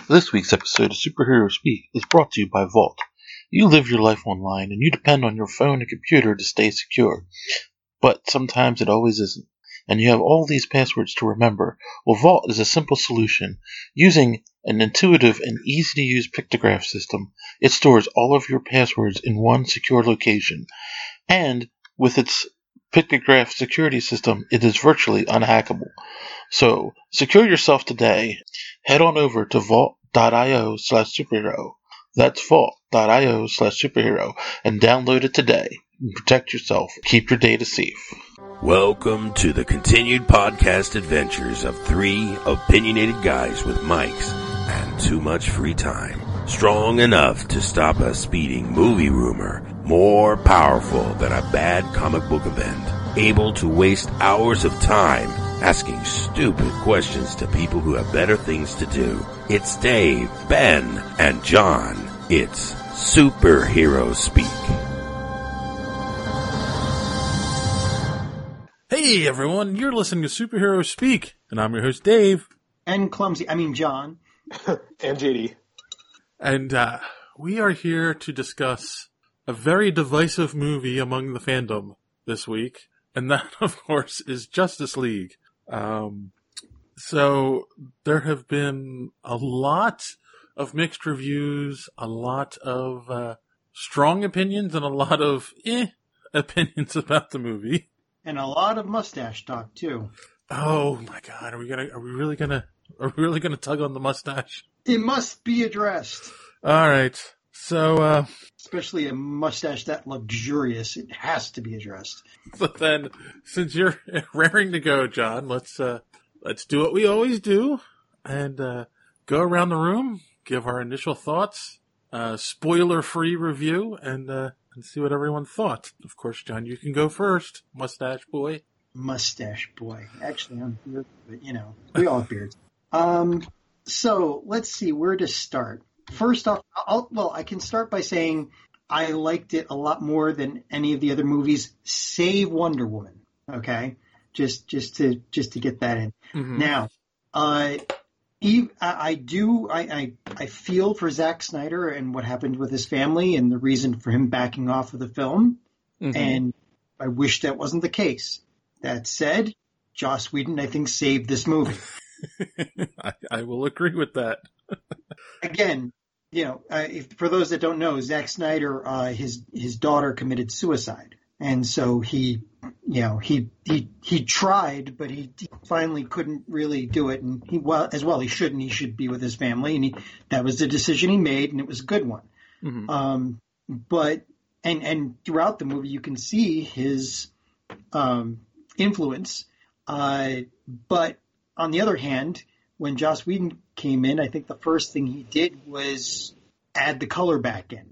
This week's episode of Superhero Speak is brought to you by Vault. You live your life online and you depend on your phone and computer to stay secure. But sometimes it always isn't. And you have all these passwords to remember. Well, Vault is a simple solution. Using an intuitive and easy to use pictograph system, it stores all of your passwords in one secure location. And with its pictograph security system, it is virtually unhackable. So, secure yourself today. Head on over to vault.io/superhero. That's vault.io/superhero and download it today. And protect yourself. Keep your data safe. Welcome to the continued podcast adventures of three opinionated guys with mics and too much free time. Strong enough to stop a speeding movie rumor. More powerful than a bad comic book event. Able to waste hours of time asking stupid questions to people who have better things to do. It's Dave, Ben, and John. It's Superhero Speak. Hey everyone, you're listening to Superhero Speak, and I'm your host Dave. And John. And JD. And we are here to discuss a very divisive movie among the fandom this week, and that, of course, is Justice League. So there have been a lot of mixed reviews, a lot of strong opinions, and a lot of opinions about the movie. And a lot of mustache talk too. Oh my God! Are we really gonna tug on the mustache? It must be addressed. All right. So, especially a mustache that luxurious, it has to be addressed. But then, since you're raring to go, John, let's do what we always do and go around the room, give our initial thoughts, spoiler-free review, and see what everyone thought. Of course, John, you can go first, mustache boy. Mustache boy. Actually, I'm beard, but we all have beards. So let's see where to start. First off, I can start by saying I liked it a lot more than any of the other movies, save Wonder Woman. Okay, just to get that in. Mm-hmm. Now, I feel for Zack Snyder and what happened with his family and the reason for him backing off of the film, and I wish that wasn't the case. That said, Joss Whedon, I think, saved this movie. I will agree with that. Again, for those that don't know, Zack Snyder, his daughter committed suicide, and so he tried, but he finally couldn't really do it, and he shouldn't. He should be with his family, and that was the decision he made, and it was a good one. Mm-hmm. But throughout the movie, you can see his influence. But on the other hand, when Joss Whedon came in, I think the first thing he did was add the color back in.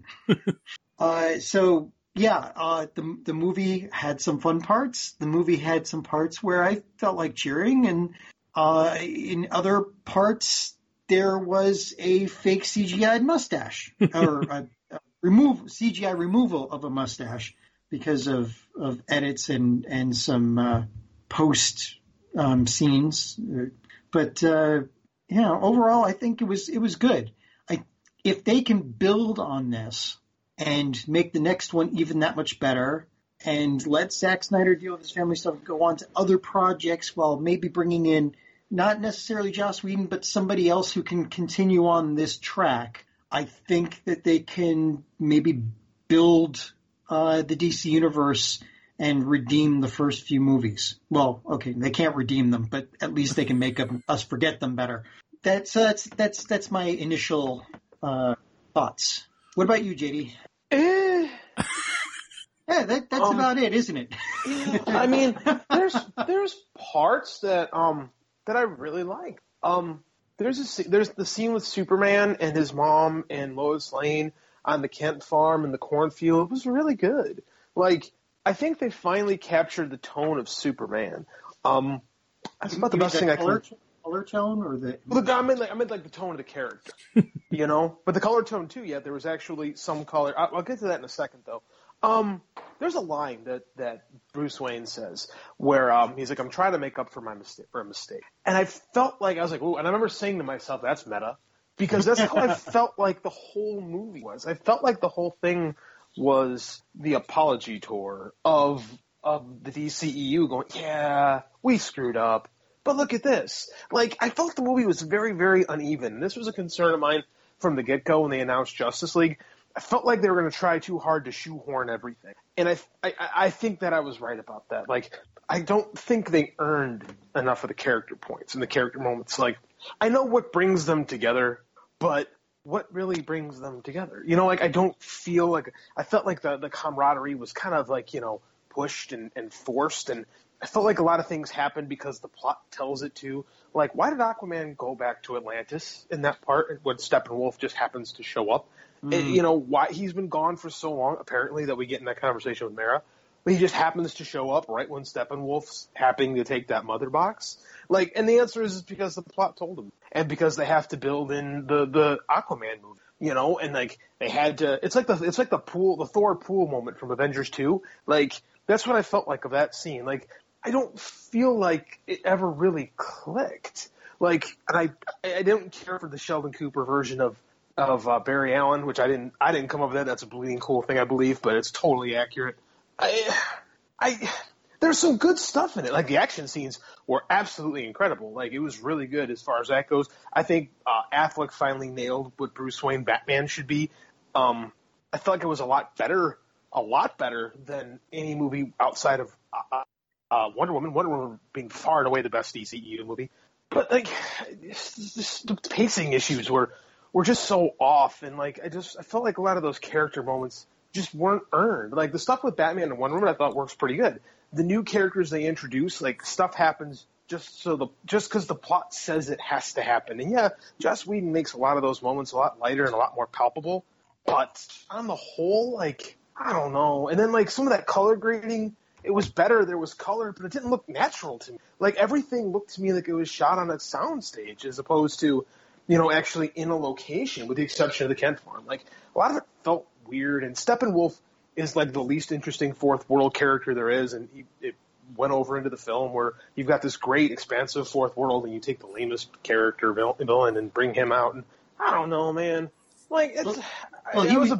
The movie had some fun parts. The movie had some parts where I felt like cheering, and in other parts there was a fake CGI mustache or a CGI removal of a mustache because of edits and some post scenes. But overall, I think it was good. If they can build on this and make the next one even that much better, and let Zack Snyder deal with his family stuff and go on to other projects while maybe bringing in not necessarily Joss Whedon, but somebody else who can continue on this track, I think that they can maybe build the DC universe and redeem the first few movies. Well, okay, they can't redeem them, but at least they can make us forget them better. That's my initial thoughts. What about you, JD? Yeah, that's about it, isn't it? Yeah, I mean, there's parts that I really like. There's the scene with Superman and his mom and Lois Lane on the Kent farm in the cornfield. It was really good. Like, I think they finally captured the tone of Superman. That's about the best thing I can. Color tone or the? Look, I meant like the tone of the character, But the color tone too. Yeah, there was actually some color. I'll get to that in a second, though. There's a line that Bruce Wayne says where he's like, "I'm trying to make up for a mistake," and I felt like I was like, "Ooh!" And I remember saying to myself, "That's meta." because that's how I felt like the whole movie was. I felt like the whole thing was the apology tour of the DCEU going, yeah, we screwed up, but look at this. Like, I felt the movie was very, very uneven. This was a concern of mine from the get-go when they announced Justice League. I felt like they were going to try too hard to shoehorn everything. And I think that I was right about that. Like, I don't think they earned enough of the character points and the character moments. Like, I know what brings them together, but what really brings them together? You know, like, I don't feel like – I felt like the camaraderie was kind of like, you know, pushed and forced, and I felt like a lot of things happened because the plot tells it to. Like, why did Aquaman go back to Atlantis in that part when Steppenwolf just happens to show up? And, you know, why he's been gone for so long, apparently, that we get in that conversation with Mara. But he just happens to show up right when Steppenwolf's happening to take that mother box. Like, and the answer is because the plot told him, and because they have to build in the Aquaman movie. You know, and like they had to. It's like the Thor pool moment from Avengers 2. Like, that's what I felt like of that scene. Like, I don't feel like it ever really clicked. Like, and I didn't care for the Sheldon Cooper version of Barry Allen, which I didn't come up with that. That's a bleeding cool thing, I believe, but it's totally accurate. There's some good stuff in it. Like, the action scenes were absolutely incredible. Like, it was really good as far as that goes. I think Affleck finally nailed what Bruce Wayne Batman should be. I felt like it was a lot better than any movie outside of Wonder Woman. Wonder Woman being far and away the best DCEU movie. But, like, the pacing issues were just so off. And, like, I felt like a lot of those character moments just weren't earned. Like, the stuff with Batman and Wonder Woman I thought works pretty good. The new characters they introduce, like, stuff happens just because the plot says it has to happen. And yeah, Joss Whedon makes a lot of those moments a lot lighter and a lot more palpable. But on the whole, like, I don't know. And then, like, some of that color grading, it was better. There was color, but it didn't look natural to me. Like, everything looked to me like it was shot on a soundstage as opposed to, you know, actually in a location, with the exception of the Kent farm. Like, a lot of it felt weird. And Steppenwolf is like the least interesting fourth world character there is, and it went over into the film where you've got this great expansive fourth world, and you take the lamest character villain and bring him out, and I don't know, man. Like, it's, he was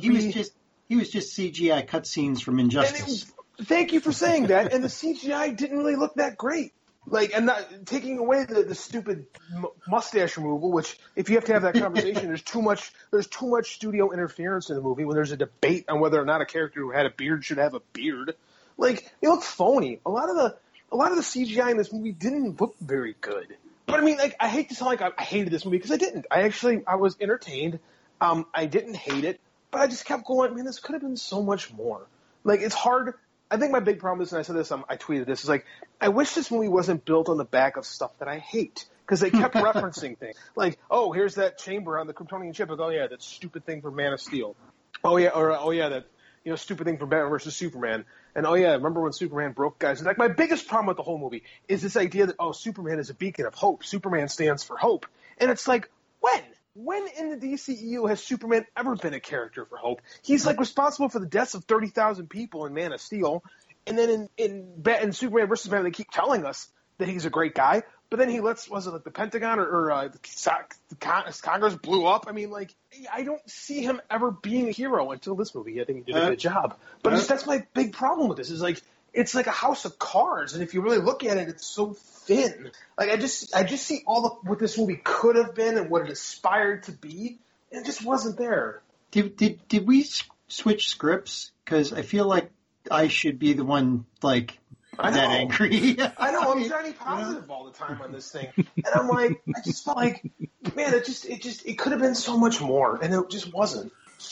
just CGI cutscenes from Injustice. Thank you for saying that. And the CGI didn't really look that great. Like, and not taking away the stupid mustache removal, which, if you have to have that conversation, there's too much studio interference in the movie when there's a debate on whether or not a character who had a beard should have a beard. Like, it looked phony. A lot of the CGI in this movie didn't look very good. But I mean, like, I hate to sound like I hated this movie, because I didn't. I was entertained. I didn't hate it, but I just kept going, man, this could have been so much more. Like, it's hard. I think my big problem is, and I said this, I tweeted this, is like, I wish this movie wasn't built on the back of stuff that I hate, because they kept referencing things. Like, oh, here's that chamber on the Kryptonian ship. Like, oh, yeah, that stupid thing from Man of Steel. Oh, yeah, or, oh, yeah, that, you know, stupid thing from Batman versus Superman. And, oh, yeah, remember when Superman broke guys? And, like, my biggest problem with the whole movie is this idea that, oh, Superman is a beacon of hope. Superman stands for hope. And it's like, when? When in the DCEU has Superman ever been a character for hope? He's, like, responsible for the deaths of 30,000 people in Man of Steel. And then in Superman versus Batman, they keep telling us that he's a great guy. But then he was it like the Pentagon or the Congress blew up? I mean, like, I don't see him ever being a hero until this movie. I think he did a good job. But that's my big problem with this, is, like, it's like a house of cards. And if you really look at it, it's so thin. Like, I just see what this movie could have been and what it aspired to be, and it just wasn't there. Did we switch scripts? Because I feel like I should be the one, like, that angry. I know. I'm trying to be positive all the time on this thing, and I'm like, I just felt like, man, it could have been so much more, and it just wasn't.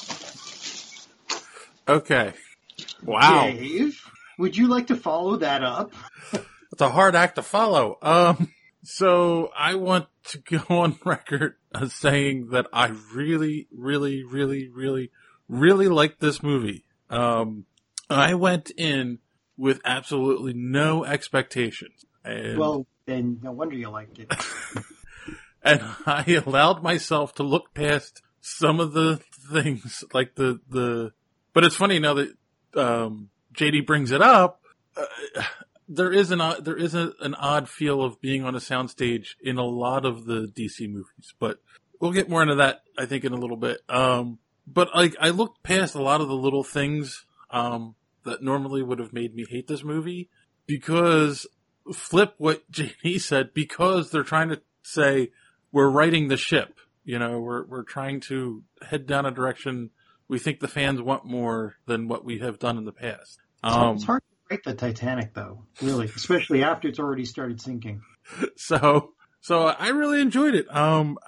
Okay. Wow. Dave, would you like to follow that up? It's a hard act to follow. So I want to go on record as saying that I really, really, really, really, really like this movie. I went in with absolutely no expectations. And, well, then no wonder you liked it. And I allowed myself to look past some of the things, like but it's funny now that JD brings it up. There is an odd feel of being on a soundstage in a lot of the DC movies, but we'll get more into that, I think, in a little bit. But like, I looked past a lot of the little things that normally would have made me hate this movie, because flip what JD said, because they're trying to say we're righting the ship. You know, we're trying to head down a direction we think the fans want more than what we have done in the past. It's hard to write the Titanic, though, really, especially after it's already started sinking. So I really enjoyed it.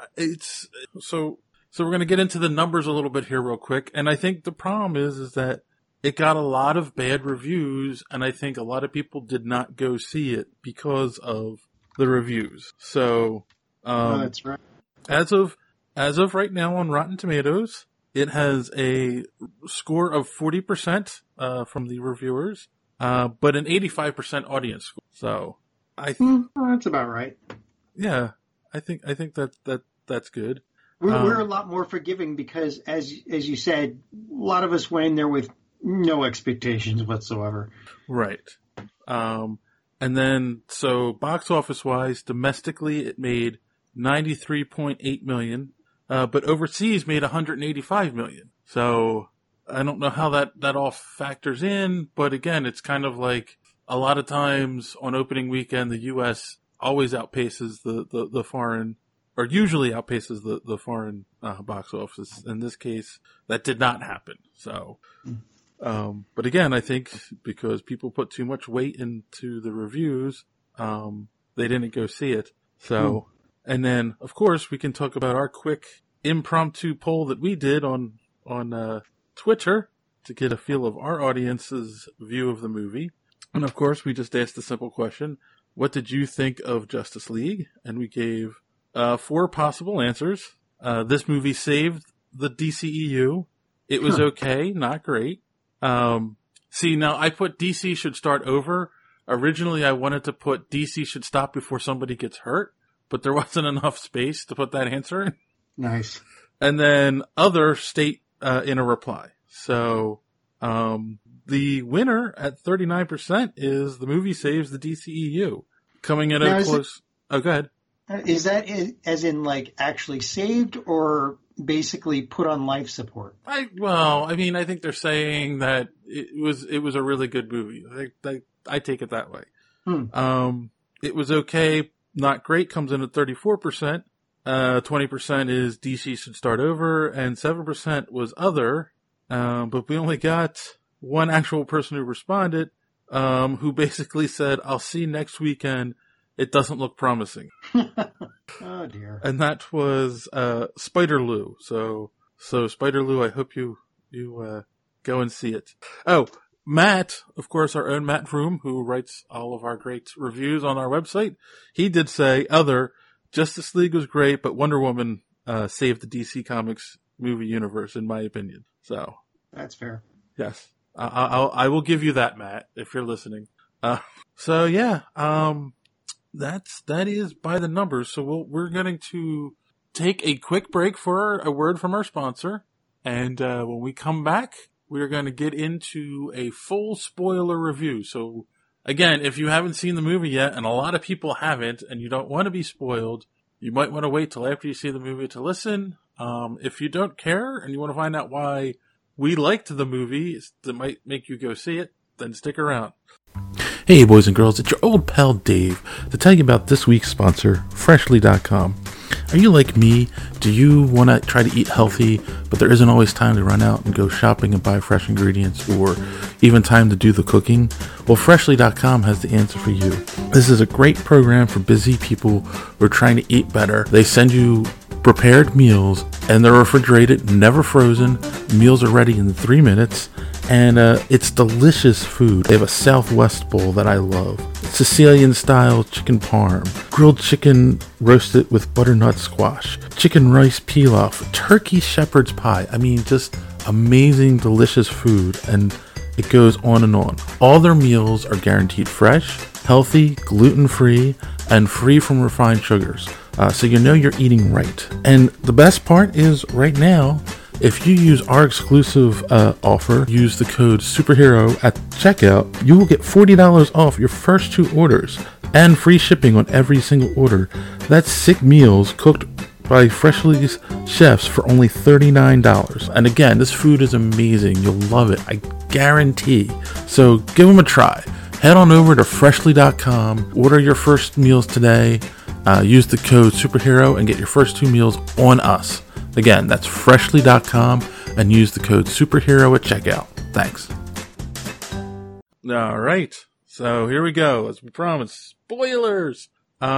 So we're going to get into the numbers a little bit here real quick. And I think the problem is that it got a lot of bad reviews, and I think a lot of people did not go see it because of the reviews. So, that's right. As of right now on Rotten Tomatoes, it has a score of 40% from the reviewers, but an 85% audience score. So that's about right. Yeah, I think that's good. We're a lot more forgiving because, as you said, a lot of us went in there with no expectations whatsoever. Right. And then, so box office wise, domestically it made $93.8 million, but overseas made $185 million. So I don't know how that all factors in, but again, it's kind of like a lot of times on opening weekend, the U.S. always outpaces the foreign, or usually outpaces the foreign box office. In this case, that did not happen. So, but again, I think because people put too much weight into the reviews, they didn't go see it. So, and then of course we can talk about our quick impromptu poll that we did on Twitter to get a feel of our audience's view of the movie. And of course, we just asked the simple question: what did you think of Justice League? And we gave 4 possible answers. This movie saved the DCEU. It was okay, not great. See, now I put DC should start over. Originally, I wanted to put DC should stop before somebody gets hurt, but there wasn't enough space to put that answer in. Nice. And then other state in a reply. So the winner at 39% is the movie saves the DCEU. Coming in a close... Oh, go ahead. Is that as in like actually saved or basically put on life support? I think they're saying that it was a really good movie. I take it that way. It was okay, not great, comes in at 34%. 20% is DC should start over, and 7% was other. But we only got one actual person who responded, who basically said, "I'll see next weekend. It doesn't look promising." Oh dear. And that was Spider Lou. So Spider Lou, I hope you go and see it. Oh, Matt, of course, our own Matt Vroom, who writes all of our great reviews on our website, he did say Justice League was great, but Wonder Woman saved the DC Comics movie universe, in my opinion. So that's fair. Yes, I will give you that, Matt, if you're listening. So yeah, that is by the numbers. So we're going to take a quick break for a word from our sponsor, and when we come back, we're going to get into a full spoiler review. So again, if you haven't seen the movie yet, and a lot of people haven't, and you don't want to be spoiled, you might want to wait till after you see the movie to listen. If you don't care and you want to find out why we liked the movie that might make you go see it, then stick around. Hey boys and girls, it's your old pal Dave to tell you about this week's sponsor, Freshly.com. Are you like me? Do you want to try to eat healthy, but there isn't always time to run out and go shopping and buy fresh ingredients, or even time to do the cooking? Well, Freshly.com has the answer for you. This is a great program for busy people who are trying to eat better. They send you prepared meals, and they're refrigerated, never frozen. Meals are ready in 3 minutes, and it's delicious food. They have a Southwest bowl that I love. Sicilian-style chicken parm, grilled chicken roasted with butternut squash, chicken rice pilaf, turkey shepherd's pie. I mean, just amazing, delicious food, and it goes on and on. All their meals are guaranteed fresh, healthy, gluten-free, and free from refined sugars. So you know you're eating right. And the best part is right now, if you use our exclusive offer, use the code SUPERHERO at checkout, you will get $40 off your first 2 orders and free shipping on every single order. That's 6 meals cooked by Freshly's chefs for only $39. And again, this food is amazing. You'll love it. I guarantee. So give them a try. Head on over to Freshly.com. Order your first meals today. Use the code superhero and get your first 2 meals on us. Again, that's Freshly.com and use the code superhero at checkout. Thanks. All right. So here we go. As we promised, spoilers.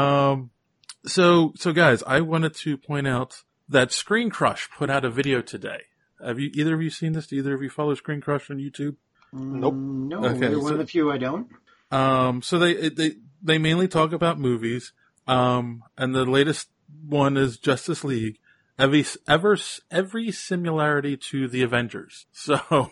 So guys, I wanted to point out that Screen Crush put out a video today. Have you either of you seen this? Do either of you follow Screen Crush on YouTube? Nope. No, Okay, they're one of the few I don't. So they mainly talk about movies. And the latest one is Justice League. Every similarity to the Avengers. So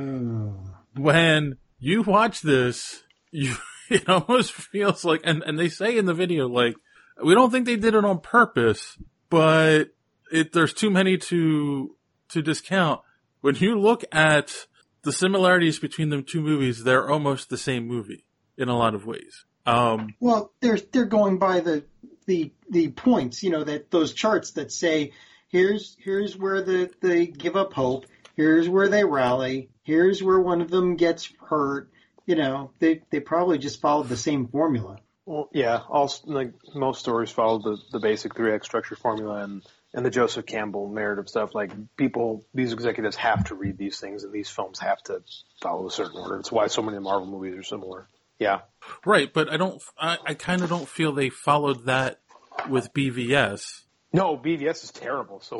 when you watch this, it almost feels like, and they say in the video, like, we don't think they did it on purpose, but there's too many to discount. When you look at the similarities between the two movies, they're almost the same movie in a lot of ways. Well, they're going by the points, that those charts that say, here's where they give up hope, here's where they rally, here's where one of them gets hurt. They probably just followed the same formula. Well, yeah, like most stories follow the basic 3-act structure formula and the Joseph Campbell narrative stuff. Like, these executives have to read these things, and these films have to follow a certain order. It's why so many Marvel movies are similar. Yeah. Right, but I kind of don't feel they followed that with BVS. No, BVS is terrible. So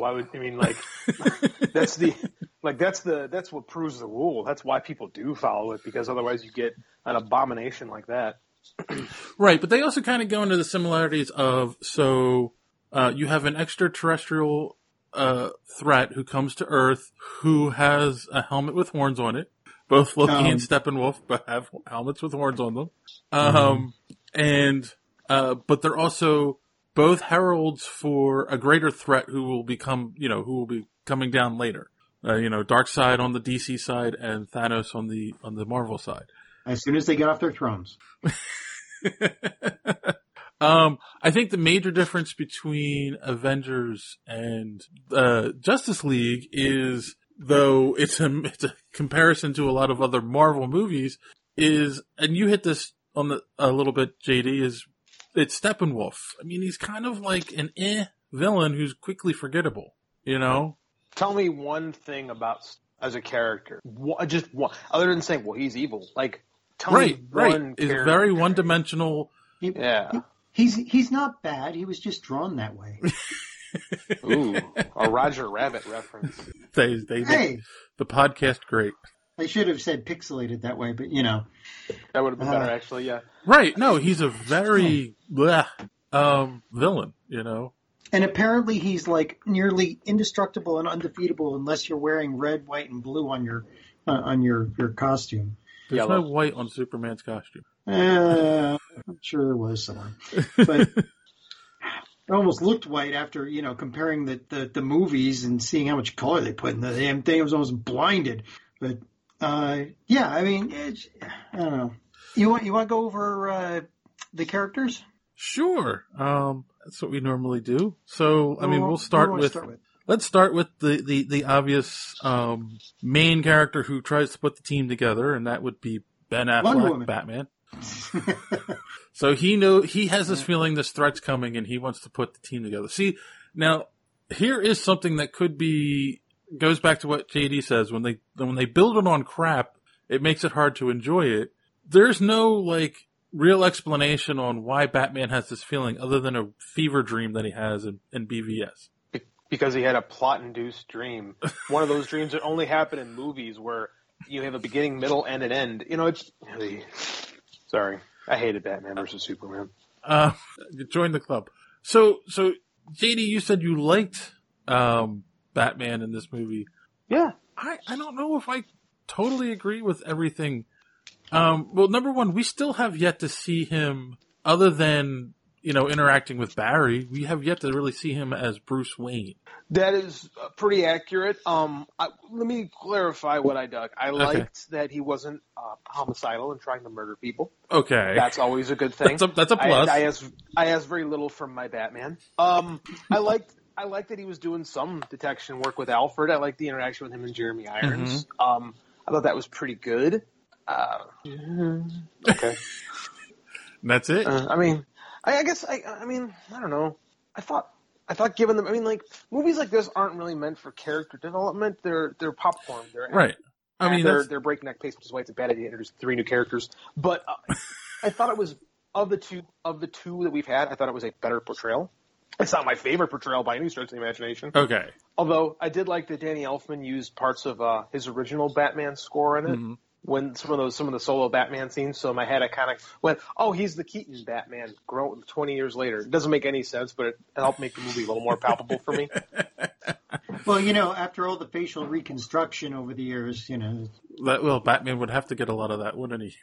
that's what proves the rule. That's why people do follow it, because otherwise you get an abomination like that. Right, but they also kind of go into the similarities of, you have an extraterrestrial threat who comes to Earth who has a helmet with horns on it. Both Loki and Steppenwolf have helmets with horns on them. But they're also both heralds for a greater threat who will be coming down later. Darkseid on the DC side and Thanos on the Marvel side. As soon as they get off their thrones. I think the major difference between Avengers and Justice League is, though it's a comparison to a lot of other Marvel movies, and you hit this on a little bit, JD, it's Steppenwolf. I mean, he's kind of like an villain who's quickly forgettable, Tell me one thing about as a character, just one, other than saying, well, he's evil. Like, tell me one It's character. very one-dimensional. He's not bad. He was just drawn that way. Ooh, a Roger Rabbit reference. They make the podcast great. I should have said pixelated that way, but That would have been better, actually. Yeah. Right. No, he's a very villain. And apparently he's like nearly indestructible and undefeatable unless you're wearing red, white, and blue on your costume. There's Yellow. no white on Superman's costume. I'm sure there was someone, but it almost looked white after comparing the movies and seeing how much color they put in the damn thing. I was almost blinded. But yeah, I mean, I don't know. You want to go over the characters? Sure. That's what we normally do. So, I mean, let's start with the obvious main character who tries to put the team together, and that would be Ben Affleck, Batman. So he has this feeling this threat's coming, and he wants to put the team together. See, now here is something that goes back to what JD says. When they build it on crap, it makes it hard to enjoy it. There's no real explanation on why Batman has this feeling other than a fever dream that he has in BVS. Because he had a plot-induced dream. One of those dreams that only happen in movies where you have a beginning, middle, and an end. Sorry. I hated Batman versus Superman. Join the club. So JD, you said you liked Batman in this movie. Yeah. I don't know if I totally agree with everything. Well, number one, we still have yet to see him, other than, interacting with Barry, we have yet to really see him as Bruce Wayne. That is pretty accurate. Let me clarify what I dug. I liked that he wasn't homicidal and trying to murder people. Okay. That's always a good thing. That's a plus. I asked very little from my Batman. I I like that he was doing some detection work with Alfred. I like the interaction with him and Jeremy Irons. I thought that was pretty good. Okay. That's it. I mean, I guess I mean, I don't know. I thought given them, I mean, like movies like this aren't really meant for character development. They're popcorn. They're right. I mean, they're breakneck pace, which is why it's a bad idea to introduce 3 new characters. But I thought it was of the two that we've had, I thought it was a better portrayal. It's not my favorite portrayal by any stretch of the imagination. Okay. Although I did like that Danny Elfman used parts of his original Batman score in it. When some of the solo Batman scenes. So in my head, I kind of went, "Oh, he's the Keaton Batman, grown 20 years later." It doesn't make any sense, but it helped make the movie a little more palpable for me. Well, after all the facial reconstruction over the years, Batman would have to get a lot of that, wouldn't he?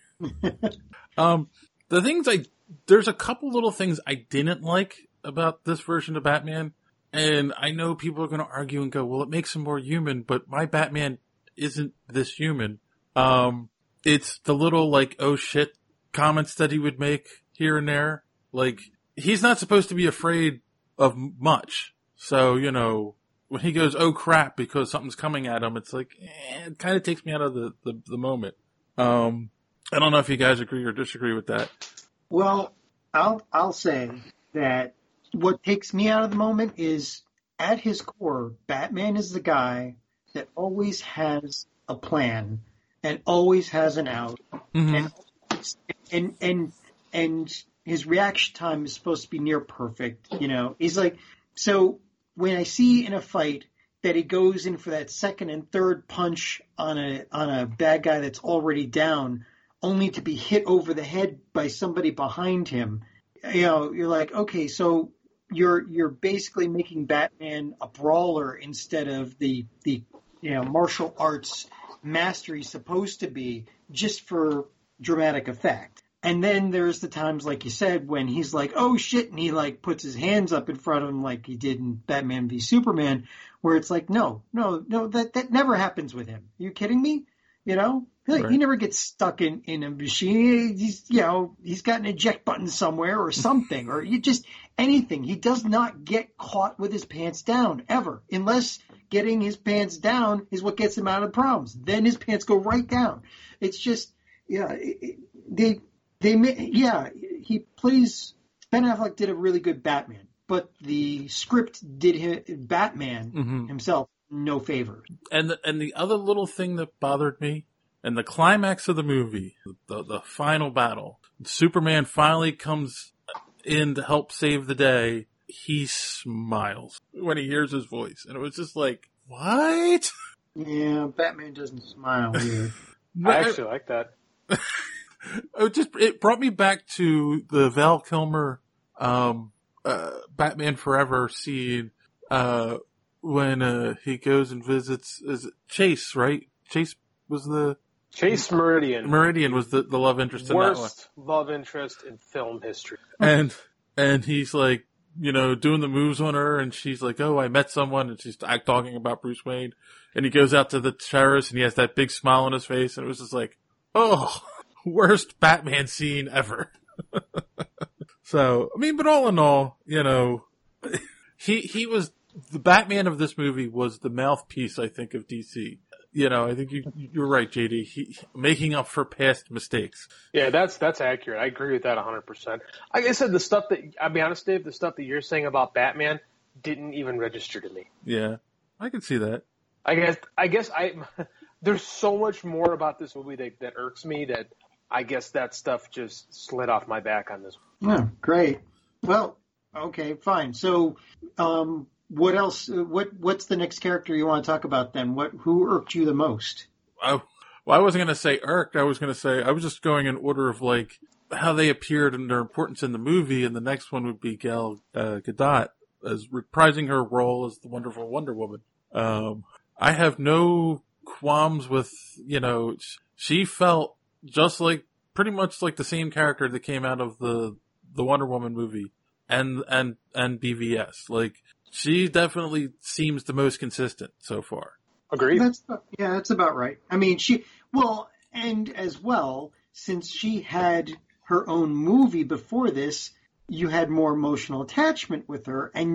There's a couple little things I didn't like about this version of Batman, and I know people are going to argue and go, "Well, it makes him more human," but my Batman isn't this human. It's the little oh shit comments that he would make here and there. Like, he's not supposed to be afraid of much. So, when he goes, "Oh crap," because something's coming at him, it's like, it kind of takes me out of the moment. I don't know if you guys agree or disagree with that. Well, I'll say that what takes me out of the moment is, at his core, Batman is the guy that always has a plan and always has an out, and his reaction time is supposed to be near perfect. He's like, so when I see in a fight that he goes in for that second and third punch on a bad guy that's already down, only to be hit over the head by somebody behind him, you're like, okay, so you're basically making Batman a brawler instead of the martial arts master he's supposed to be, just for dramatic effect. And then there's the times, like you said, when he's like, "Oh shit," and he puts his hands up in front of him like he did in Batman v Superman, where it's like, no, that never happens with him. Are you kidding me? Right. He never gets stuck in a machine. He's got an eject button somewhere or something, or anything. He does not get caught with his pants down ever, unless getting his pants down is what gets him out of problems. Then his pants go right down. It's just, he plays. Ben Affleck did a really good Batman, but the script did Batman himself no favor. And the other little thing that bothered me, and the climax of the movie, the final battle, Superman finally comes in to help save the day. He smiles when he hears his voice, and it was just like, what? Yeah, Batman doesn't smile here. I actually like that. It brought me back to the Val Kilmer Batman Forever scene when he goes and visits, is it Chase, right? Chase Meridian. Meridian was the love interest in that one. Worst love interest in film history. And he's like, doing the moves on her, and she's like, "Oh, I met someone," and she's talking about Bruce Wayne. And he goes out to the terrace, and he has that big smile on his face, and it was just like, oh, worst Batman scene ever. So, I mean, but all in all, he was, the Batman of this movie was the mouthpiece, I think, of DC. I think you're right, JD. He making up for past mistakes. Yeah, that's accurate. I agree with that 100%. Like I said, I'll be honest, Dave, the stuff that you're saying about Batman didn't even register to me. Yeah, I can see that. I guess there's so much more about this movie that irks me that I guess that stuff just slid off my back on this one. Yeah, great. Well, okay, fine. So, what else? What's the next character you want to talk about then? Who irked you the most? I wasn't going to say irked. I was just going in order of how they appeared and their importance in the movie, and the next one would be Gal Gadot as reprising her role as the wonderful Wonder Woman. I have no qualms with, she felt just pretty much like the same character that came out of the Wonder Woman movie and BVS. She definitely seems the most consistent so far. Agreed. That's about right. I mean, and as well, since she had her own movie before this, you had more emotional attachment with her, and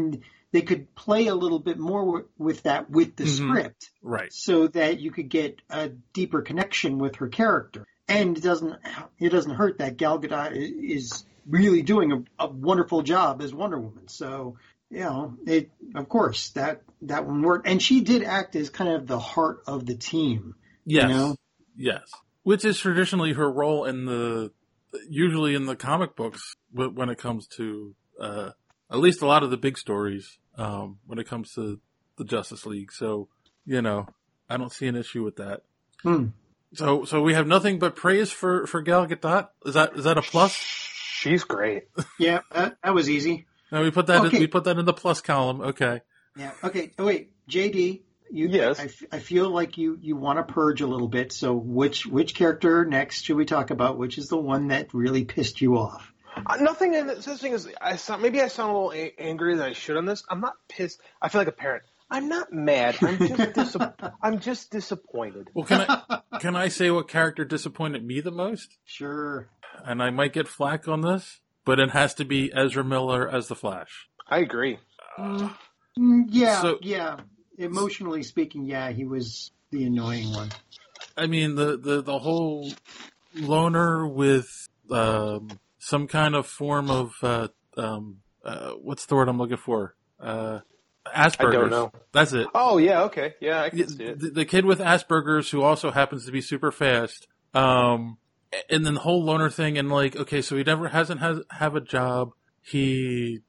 they could play a little bit more with that with the script, Right. so that you could get a deeper connection with her character. And it doesn't hurt that Gal Gadot is really doing a wonderful job as Wonder Woman. So, of course that one worked, and she did act as kind of the heart of the team. Yes. Yes. Which is traditionally her role usually in the comic books when it comes to, at least a lot of the big stories, when it comes to the Justice League. So, I don't see an issue with that. So we have nothing but praise for Gal Gadot. Is that a plus? She's great. Yeah, that was easy. No, we put that in the plus column. Okay. Yeah. Okay. Oh, wait, JD. Yes. I feel like you want to purge a little bit. So which character next should we talk about? Which is the one that really pissed you off? Nothing. And the thing is, maybe I sound a little angry than I should on this. I'm not pissed. I feel like a parent. I'm not mad. I'm just disappointed. Well, can I say what character disappointed me the most? Sure. And I might get flack on this, but it has to be Ezra Miller as the Flash. I agree. Yeah. Emotionally speaking, he was the annoying one. I mean, the whole loner with some kind of form of what's the word I'm looking for? Asperger's. I don't know. That's it. Oh yeah, okay, yeah, I can see it. The kid with Asperger's who also happens to be super fast. And then the whole loner thing, and okay, so he never hasn't have a job. He,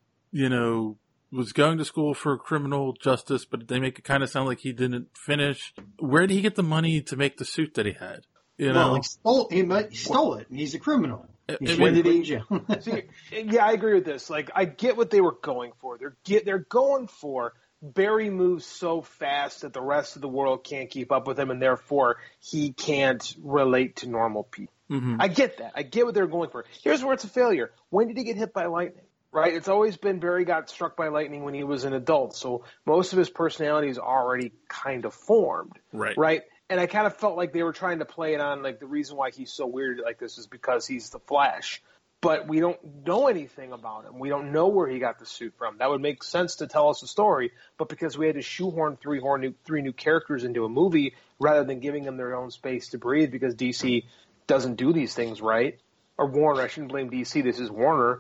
was going to school for criminal justice, but they make it kind of sound like he didn't finish. Where did he get the money to make the suit that he had? He stole it, and he's a criminal. When did he jail? See, yeah, I agree with this. I get what they were going for. They're going for Barry moves so fast that the rest of the world can't keep up with him, and therefore he can't relate to normal people. Mm-hmm. I get that. I get what they're going for. Here's where it's a failure. When did he get hit by lightning? Right? It's always been Barry got struck by lightning when he was an adult, so most of his personality is already kind of formed. Right? And I kind of felt like they were trying to play it on, the reason why he's so weird like this is because he's the Flash. But we don't know anything about him. We don't know where he got the suit from. That would make sense to tell us a story, but because we had to shoehorn three new characters into a movie rather than giving them their own space to breathe because DC doesn't do these things right, or Warner, I shouldn't blame DC, this is Warner.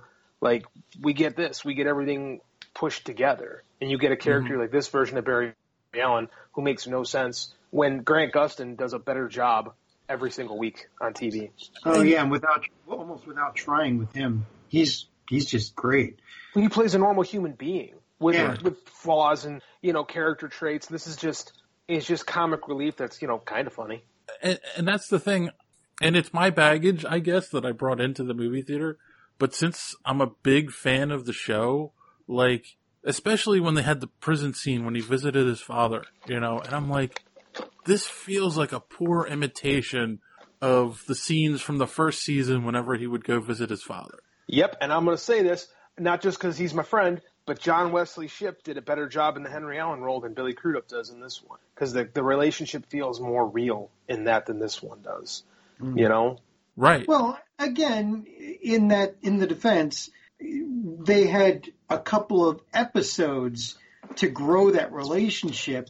We get this. We get everything pushed together. And you get a character like this version of Barry Allen who makes no sense when Grant Gustin does a better job every single week on TV. Oh, yeah, and almost without trying with him. He's just great. He plays a normal human being with flaws and, character traits. This is just comic relief that's, kind of funny. And that's the thing. And it's my baggage, I guess, that I brought into the movie theater. But since I'm a big fan of the show, especially when they had the prison scene when he visited his father, and I'm like, this feels like a poor imitation of the scenes from the first season whenever he would go visit his father. Yep, and I'm going to say this, not just because he's my friend, but John Wesley Shipp did a better job in the Henry Allen role than Billy Crudup does in this one. Because the relationship feels more real in that than this one does, Right. Well, again, in the defense, they had a couple of episodes to grow that relationship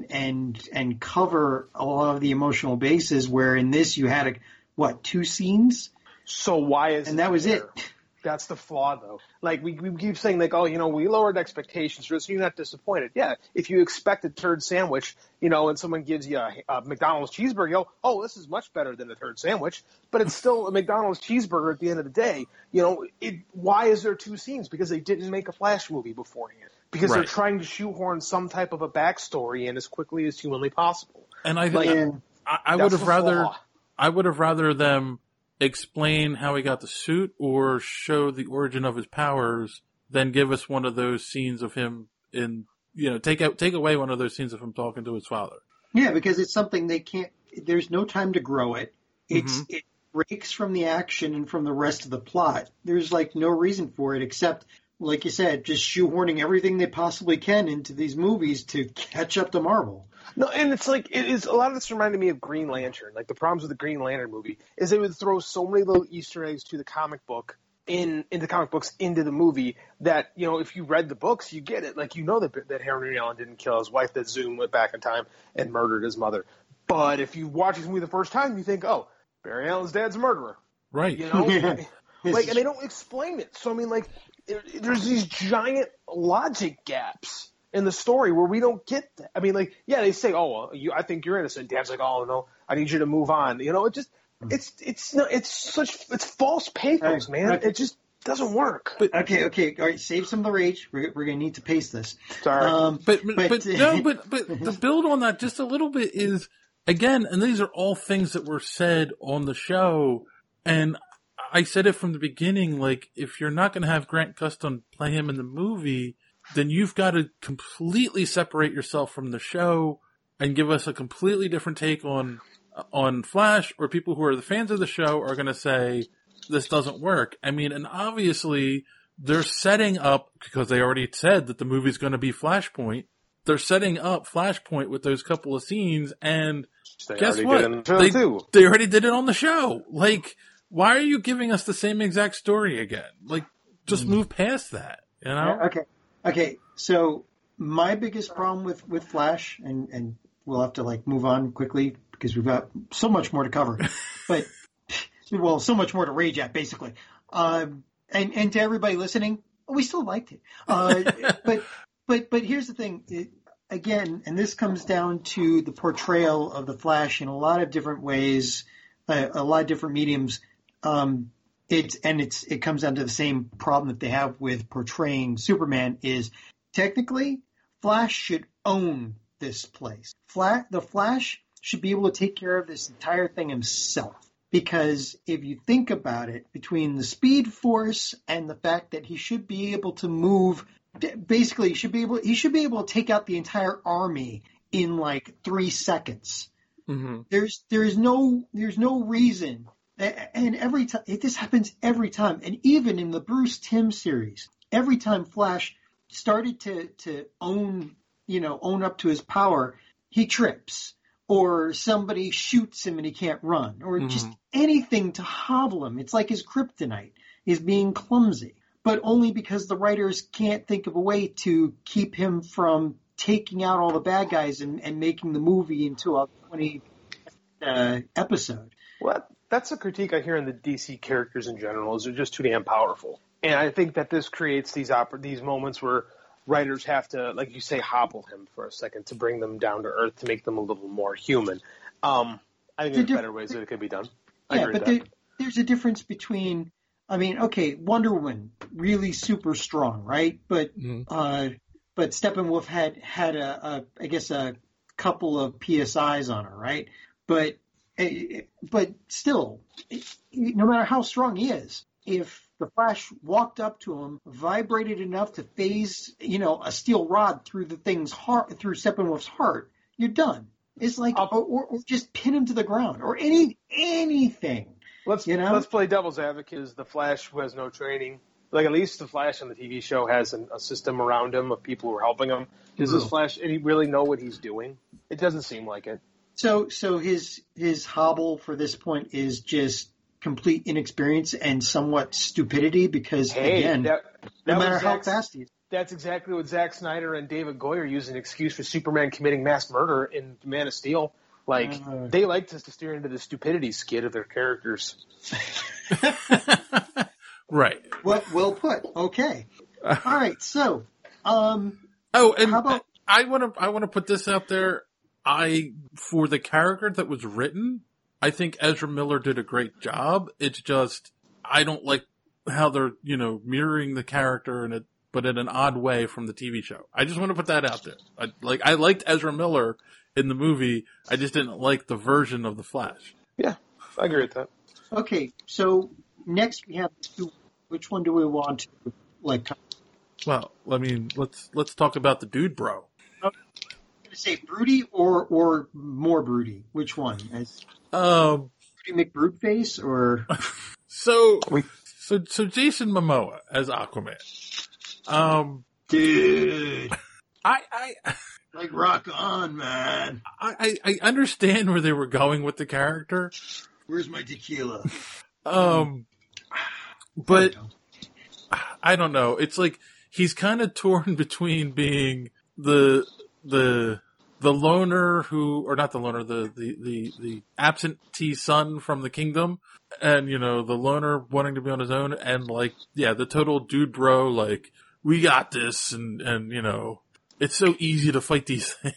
and cover a lot of the emotional bases. Where in this you had 2 scenes? So why is that was it? That's the flaw, though. We keep saying, we lowered expectations for this, so you're not disappointed. Yeah, if you expect a turd sandwich, and someone gives you a McDonald's cheeseburger, this is much better than a turd sandwich, but it's still a McDonald's cheeseburger at the end of the day. Why is there 2 scenes? Because they didn't make a Flash movie beforehand. Because they're trying to shoehorn some type of a backstory in as quickly as humanly possible. And I would have rather them explain how he got the suit or show the origin of his powers than give us one of those scenes of him take away one of those scenes of him talking to his father. Yeah, because it's something they can't, there's no time to grow it. It breaks from the action and from the rest of the plot. There's no reason for it except, like you said, just shoehorning everything they possibly can into these movies to catch up to Marvel. No, and it's it is a lot of this reminded me of Green Lantern. The problems with the Green Lantern movie is they would throw so many little Easter eggs to the comic book in the comic books into the movie that, you know, if you read the books, you get it. Like, you know that Henry Allen didn't kill his wife, that Zoom went back in time and murdered his mother. But if you watch this movie the first time, you think, oh, Barry Allen's dad's a murderer. Right. You know? Like, and they don't explain it. So, I mean, like, there's these giant logic gaps in the story where we don't get that. I mean, like, yeah, they say, oh, well, I think you're innocent. Dad's like, oh, no, I need you to move on. You know, it just, it's false pathos, man. Okay. It just doesn't work. But Okay. All right. Save some of the rage. We're going to need to pace this. Sorry. But the build on that just a little bit is, again, and these are all things that were said on the show, and I said it from the beginning, like, if you're not going to have Grant Gustin play him in the movie, then you've got to completely separate yourself from the show and give us a completely different take on Flash, or people who are the fans of the show are going to say, this doesn't work. I mean, and obviously they're setting up, because they already said that the movie's going to be Flashpoint, they're setting up Flashpoint with those couple of scenes, and guess what? They already did it on the show. Like, why are you giving us the same exact story again? Like, just move past that, you know? Okay. So my biggest problem with Flash, and we'll have to like move on quickly because we've got so much more to cover, but so much more to rage at, basically. And to everybody listening, we still liked it. But here's the thing. Again, and this comes down to the portrayal of the Flash in a lot of different ways, a lot of different mediums. It comes down to the same problem that they have with portraying Superman is technically Flash should own this place. The Flash should be able to take care of this entire thing himself. Because if you think about it, between the Speed Force and the fact that he should be able to move, basically he should be able to take out the entire army in like 3 seconds. Mm-hmm. There's no reason. And every time, this happens every time. And even in the Bruce Timm series, every time Flash started to own up to his power, he trips. Or somebody shoots him and he can't run. Or just anything to hobble him. It's like his kryptonite is being clumsy. But only because the writers can't think of a way to keep him from taking out all the bad guys and making the movie into a 20 episode. Well, that's a critique I hear in the DC characters in general, is they're just too damn powerful. And I think that this creates these moments where writers have to, like you say, hobble him for a second to bring them down to earth, to make them a little more human. I think there's better ways that it could be done. There's a difference between, Wonder Woman, really super strong, right? But Steppenwolf had a couple of PSIs on her, right? But still, no matter how strong he is, if the Flash walked up to him, vibrated enough to phase, a steel rod through the thing's heart, through Steppenwolf's heart, you're done. It's like, or just pin him to the ground, or anything. Let's play devil's advocate. Is the Flash who has no training? Like, at least the Flash on the TV show has a system around him of people who are helping him. Does this Flash really know what he's doing? It doesn't seem like it. So his hobble for this point is just complete inexperience and somewhat stupidity, because again, no matter how fast he is. That's exactly what Zack Snyder and David Goyer use as an excuse for Superman committing mass murder in Man of Steel. Like, they like to steer into the stupidity skid of their characters. Right. Well put. Okay. All right. So, how about? I want to put this out there. For the character that was written, I think Ezra Miller did a great job. It's just, I don't like how they're, mirroring the character but in an odd way from the TV show. I just want to put that out there. I liked Ezra Miller in the movie. I just didn't like the version of the Flash. Yeah, I agree with that. Okay, so next we have which one do we want to like? Well, let's talk about the dude bro. I'm gonna say broody or more broody. Which one? Broody McBroodface or so Jason Momoa as Aquaman. Dude, I like rock on, man. I understand where they were going with the character. Where's my tequila? But I don't know. It's like he's kind of torn between being the loner who, or not the loner, the absentee son from the kingdom, and the loner wanting to be on his own, and like, yeah, the total dude bro, like, we got this, and it's so easy to fight these things.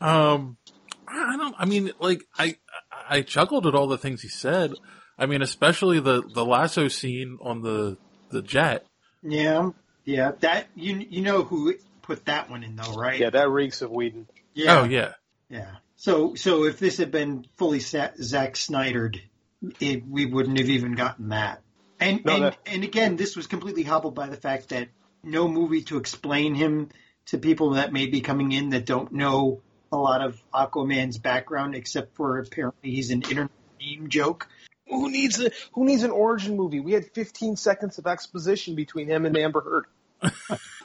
I chuckled at all the things he said. I mean, especially the lasso scene on the jet. Yeah, that you know who put that one in though, right? Yeah, that reeks of Whedon. Yeah. Oh yeah. Yeah. So if this had been fully Zack Snydered, we wouldn't have even gotten that. And again, this was completely hobbled by the fact that no movie to explain him to people that may be coming in that don't know a lot of Aquaman's background, except for apparently he's an internet meme joke. Who needs an origin movie? We had 15 seconds of exposition between him and Amber Heard.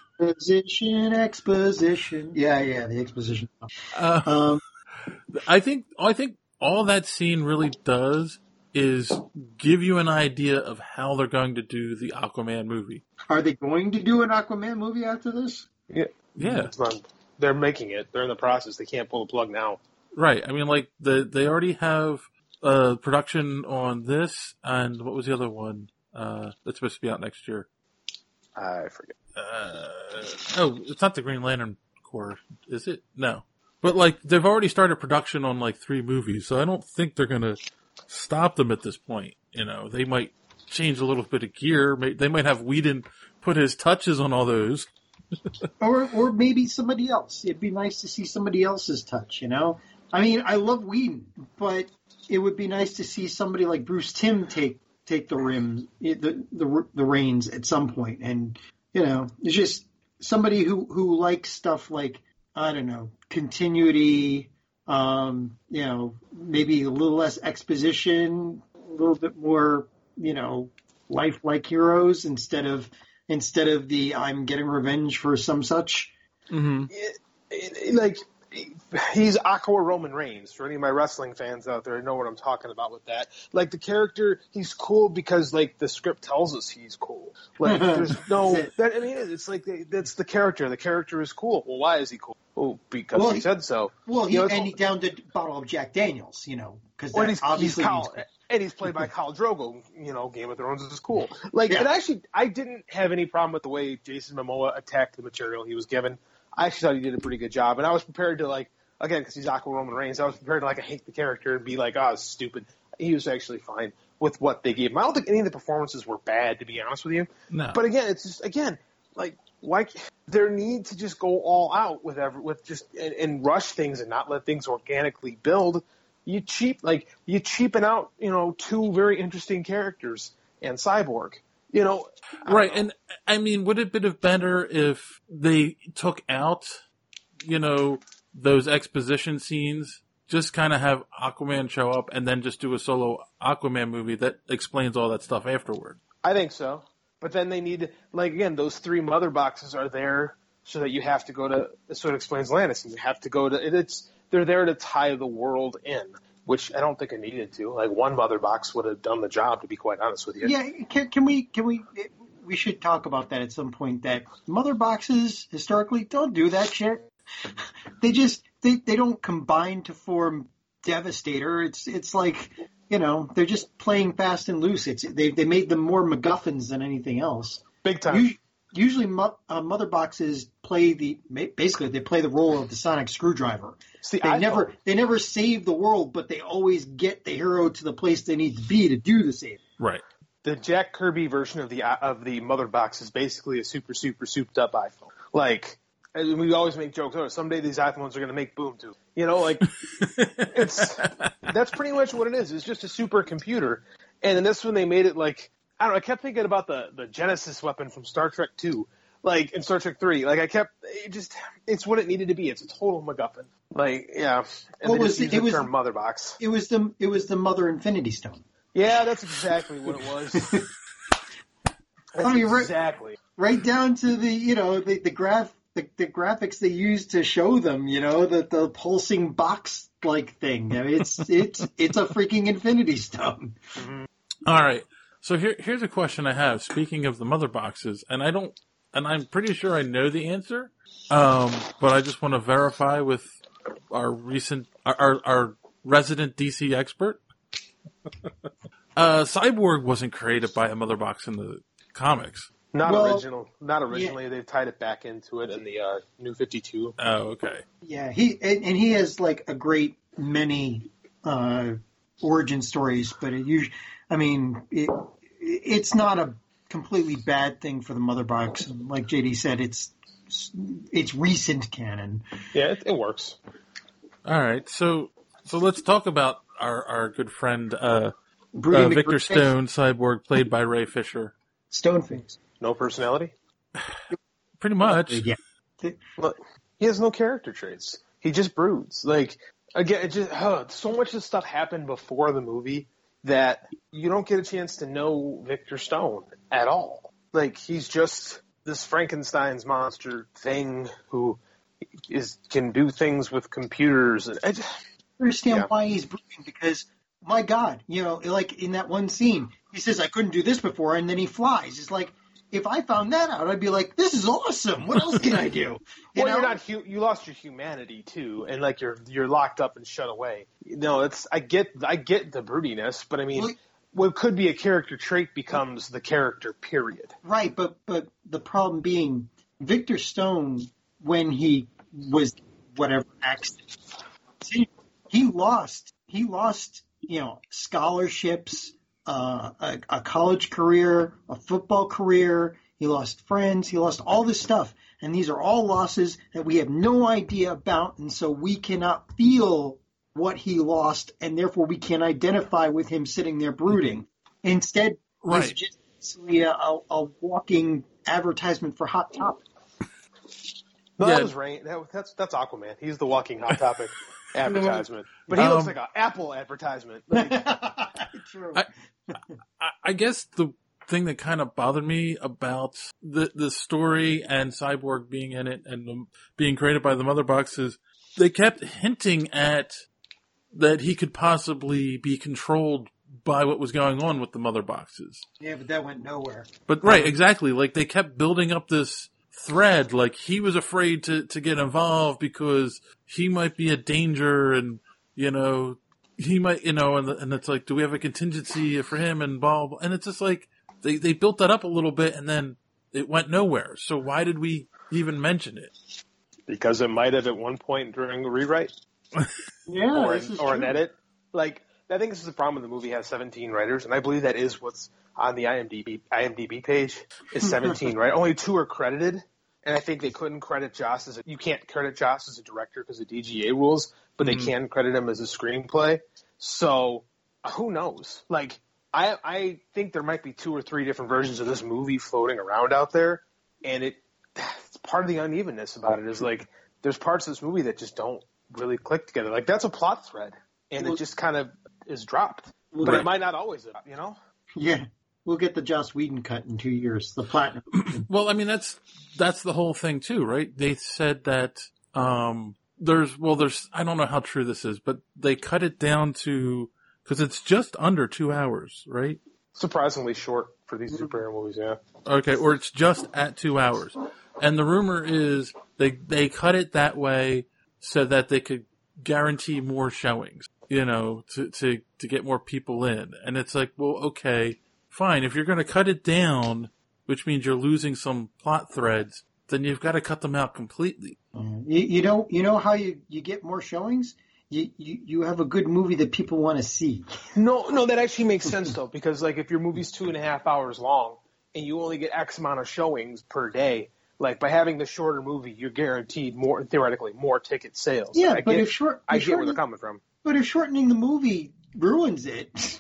Exposition. Yeah, the exposition. I think all that scene really does is give you an idea of how they're going to do the Aquaman movie. Are they going to do an Aquaman movie after this? Yeah. It's not, they're making it. They're in the process. They can't pull the plug now. Right. I mean, like, they already have production on this, and what was the other one that's supposed to be out next year? I forget. It's not the Green Lantern Corps, is it? No. But, like, they've already started production on, like, 3 movies, so I don't think they're going to stop them at this point. They might change a little bit of gear. They might have Whedon put his touches on all those. or maybe somebody else. It'd be nice to see somebody else's touch, I mean, I love Whedon, but it would be nice to see somebody like Bruce Timm take the reins at some point. And, it's just somebody who likes stuff like, I don't know, continuity, maybe a little less exposition, a little bit more, lifelike heroes instead of the I'm getting revenge for some such. Mm-hmm. He's Aqua Roman Reigns. For any of my wrestling fans out there, I know what I'm talking about with that. Like, the character, he's cool because, like, the script tells us he's cool. Like, there's no... it's like, that's the character. The character is cool. Well, why is he cool? Oh, because he said so. Well, he downed a bottle of Jack Daniels, because that's obviously... And he's played by Khal Drogo. Game of Thrones is cool. Like, and actually, I didn't have any problem with the way Jason Momoa attacked the material he was given. I actually thought he did a pretty good job. And I was prepared to, like, again, because he's Aqua Roman Reigns, I was prepared to, like, hate the character and be like, it's stupid. He was actually fine with what they gave him. I don't think any of the performances were bad, to be honest with you. No. But again, it's just, like, why their need to just go all out and rush things and not let things organically build. You cheapen out, 2 very interesting characters and Cyborg. Right, and I mean, would it have been better if they took out, those exposition scenes, just kind of have Aquaman show up and then just do a solo Aquaman movie that explains all that stuff afterward? I think so. But then they need, like, again, those 3 mother boxes are there so that you have to go to, so it explains Atlantis, and you have to go to, they're there to tie the world in, which I don't think it needed to. Like, 1 mother box would have done the job, to be quite honest with you. Yeah, can we should talk about that at some point, that mother boxes historically don't do that shit. They don't combine to form Devastator. It's like, they're just playing fast and loose. They made them more MacGuffins than anything else. Big time. Usually mother boxes play the role of the sonic screwdriver. They never save the world, but they always get the hero to the place they need to be to do the save. Right. The Jack Kirby version of the mother box is basically a super souped up iPhone. Like, we always make jokes. Someday these iPhones are going to make boom too. That's pretty much what it is. It's just a super computer. And then this one they made it like, I don't know, I kept thinking about the Genesis weapon from Star Trek 2, like, in Star Trek 3. Like, it's what it needed to be. It's a total MacGuffin. Like, yeah. And they just used the term mother box. It was the Mother Infinity Stone. Yeah, that's exactly what it was. Exactly. Right down to the graphics they used to show them, the pulsing box like thing. I mean, it's a freaking Infinity Stone. Mm-hmm. All right. So here's a question I have. Speaking of the mother boxes, and I'm pretty sure I know the answer, but I just want to verify with our resident DC expert. Cyborg wasn't created by a mother box in the comics. Not originally. Yeah. They've tied it back into it in the New 52. Oh, okay. Yeah, he has like a great many origin stories, but it's not a completely bad thing for the mother box. And like JD said, it's recent canon. Yeah, it works. All right, so let's talk about our good friend Victor Stone, Cyborg, played by Ray Fisher. Stoneface. No personality? Pretty much. Yeah. Look, he has no character traits. He just broods. Like, again, so much of stuff happened before the movie that you don't get a chance to know Victor Stone at all. Like, he's just this Frankenstein's monster thing who can do things with computers. I understand why he's brooding, because, my God, like in that one scene, he says, I couldn't do this before, and then he flies. It's like, if I found that out, I'd be like, this is awesome. What else can I do? You lost your humanity too, and like you're locked up and shut away. I get the broodiness, but I mean, what could be a character trait becomes the character, period. Right, but the problem being, Victor Stone, when he was whatever accident, he lost scholarships, a college career, a football career. He lost friends. He lost all this stuff. And these are all losses that we have no idea about. And so we cannot feel what he lost. And therefore we can't identify with him sitting there brooding. Instead, he's just basically a walking advertisement for Hot Topic. No, that was Rain. That's Aquaman. He's the walking Hot Topic advertisement. But he looks like an Apple advertisement. True. I guess the thing that kind of bothered me about the story and Cyborg being in it and being created by the mother box is they kept hinting at that he could possibly be controlled by what was going on with the mother boxes. Yeah, but that went nowhere. But right, exactly. Like they kept building up this thread, like he was afraid to get involved because he might be a danger and, he might, and it's like, do we have a contingency for him and blah, blah, and it's just like, they built that up a little bit and then it went nowhere. So why did we even mention it? Because it might have at one point during a rewrite. Yeah. or an edit. Like, I think this is the problem when the movie has 17 writers, and I believe that is what's on the IMDb page is 17, right? Only 2 are credited. And I think they couldn't credit Joss you can't credit Joss as a director because of DGA rules, but they can credit him as a screenplay. So who knows? Like, I think there might be 2 or 3 different versions of this movie floating around out there. And it's part of the unevenness about it is like, there's parts of this movie that just don't really click together. Like, that's a plot thread and it just kind of is dropped, but it might not always, Yeah. We'll get the Joss Whedon cut in 2 years, the platinum. Well, I mean, that's the whole thing too, right? They said that, there's, I don't know how true this is, but they cut it down to, cause it's just under 2 hours, right? Surprisingly short for these superhero movies, yeah. Okay. Or it's just at 2 hours. And the rumor is they cut it that way so that they could guarantee more showings, to get more people in. And it's like, well, okay. Fine, if you're going to cut it down, which means you're losing some plot threads, then you've got to cut them out completely. You know how you get more showings? You have a good movie that people want to see. No, that actually makes sense though, because like if your movie's 2.5 hours long and you only get X amount of showings per day, like by having the shorter movie, you're guaranteed theoretically more ticket sales. Yeah, I get where they're coming from. But if shortening the movie ruins it,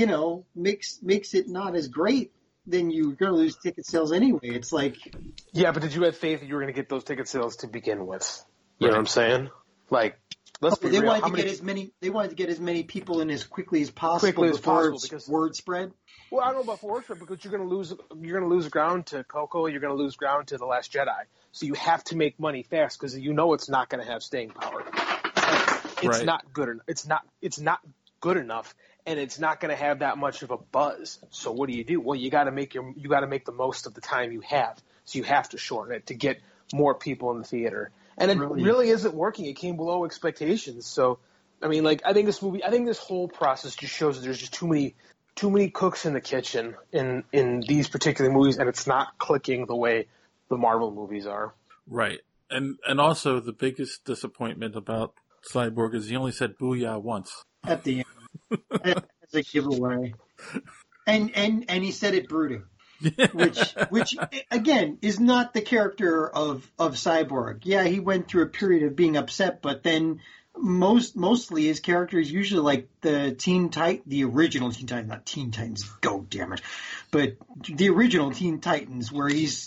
makes it not as great, then you're going to lose ticket sales anyway. It's like... Yeah, but did you have faith that you were going to get those ticket sales to begin with? You know what I'm saying? Like, let's be real. They wanted to get as many people in as quickly as possible because word spread. Well, I don't know about word spread because you're going to lose ground to Coco, you're going to lose ground to The Last Jedi. So you have to make money fast because it's not going to have staying power. It's not good enough. It's not good enough, and it's not going to have that much of a buzz. So what do? Well, you got to make the most of the time you have. So you have to shorten it to get more people in the theater. And it really isn't working. It came below expectations. So, I mean, like, I think this whole process just shows that there's just too many cooks in the kitchen in these particular movies, and it's not clicking the way the Marvel movies are. Right. And also the biggest disappointment about Cyborg is he only said booyah once. At the end. As a giveaway. And he said it brooding. which again is not the character of Cyborg. Yeah, he went through a period of being upset, but then mostly his character is usually like the original Teen Titans, not Teen Titans Go, damn it, but the original Teen Titans, where he's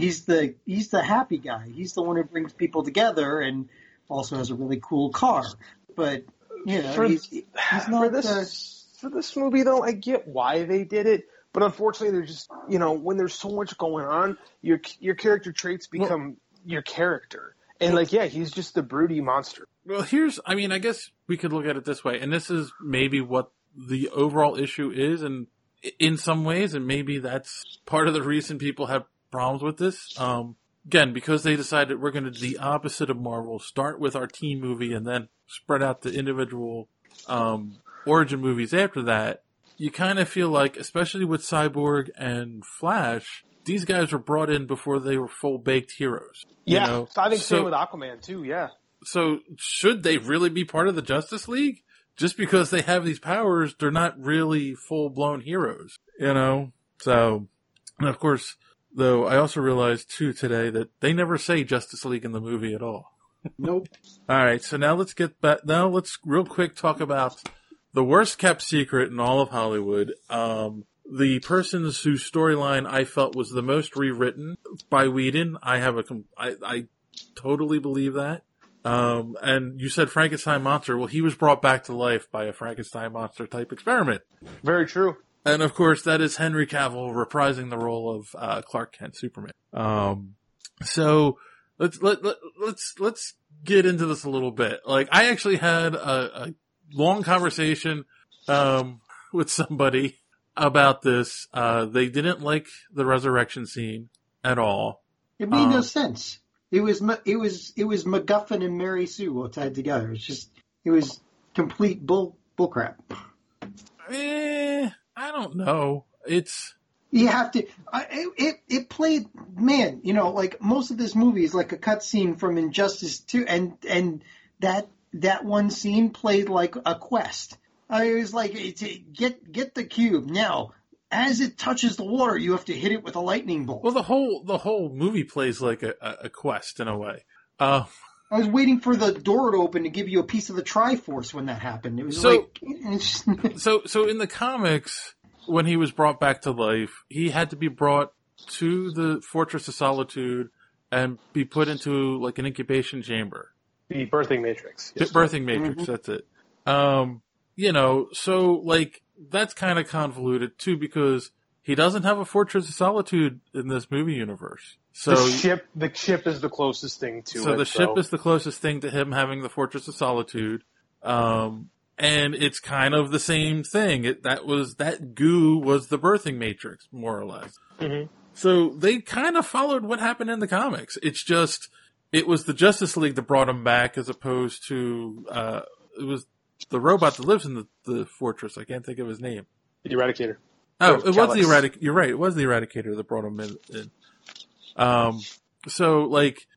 the happy guy. He's the one who brings people together and also has a really cool car. But he's not for this movie though. I get why they did it. But unfortunately, there's just, when there's so much going on, your character traits become your character. And, he's just the broody monster. Well, I guess we could look at it this way. And this is maybe what the overall issue is. And in some ways, and maybe that's part of the reason people have problems with this. Again, because they decided we're going to do the opposite of Marvel, start with our teen movie and then spread out the individual origin movies after that. You kind of feel like, especially with Cyborg and Flash, these guys were brought in before they were full-baked heroes. Yeah, I think same with Aquaman, too, yeah. So should they really be part of the Justice League? Just because they have these powers, they're not really full-blown heroes, So, and of course, though, I also realized, too, today that they never say Justice League in the movie at all. Nope. All right, so now let's get back. Now let's real quick talk about the worst kept secret in all of Hollywood. The person whose storyline I felt was the most rewritten by Whedon. I totally believe that. And you said Frankenstein monster. Well, he was brought back to life by a Frankenstein monster type experiment. Very true. And of course, that is Henry Cavill reprising the role of Clark Kent, Superman. So let's get into this a little bit. Like, I actually had a long conversation with somebody about this. They didn't like the resurrection scene at all. It made no sense. It was MacGuffin and Mary Sue all tied together. It was complete bullcrap. I don't know. You have to. It played, man. Like most of this movie is like a cutscene from Injustice 2, and that one scene played like a quest. I was like, get the cube now. As it touches the water, you have to hit it with a lightning bolt. Well, the whole movie plays like a quest in a way. I was waiting for the door to open to give you a piece of the Triforce when that happened. It was so in the comics, when he was brought back to life, he had to be brought to the Fortress of Solitude and be put into like an incubation chamber. The birthing matrix. Yes. Birthing matrix, that's it. So like that's kind of convoluted too because he doesn't have a Fortress of Solitude in this movie universe. So the ship is the closest thing to it. So the ship is the closest thing to him having the Fortress of Solitude. And it's kind of the same thing. That goo was the birthing matrix, more or less. Mm-hmm. So they kind of followed what happened in the comics. It's just, it was the Justice League that brought him back as opposed to, it was the robot that lives in the fortress. I can't think of his name. The Eradicator. Oh, it was the Eradicator. You're right. It was the Eradicator that brought him in. So like,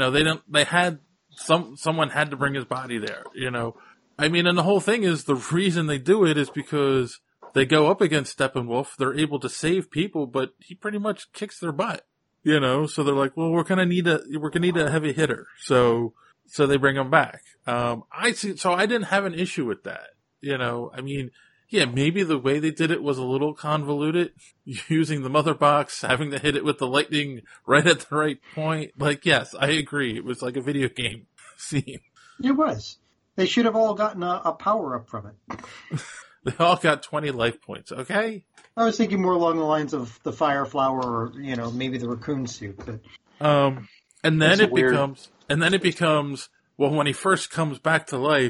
someone had to bring his body there, I mean, and the whole thing is the reason they do it is because they go up against Steppenwolf. They're able to save people, but he pretty much kicks their butt, so they're like, well, we're going to need a heavy hitter. So they bring him back. So I didn't have an issue with that. I mean, yeah, maybe the way they did it was a little convoluted, using the mother box, having to hit it with the lightning right at the right point. Like, yes, I agree. It was like a video game scene. It was. They should have all gotten a power-up from it. They all got 20 life points, okay? I was thinking more along the lines of the fire flower or, maybe the raccoon suit. But and then it becomes, well, when he first comes back to life,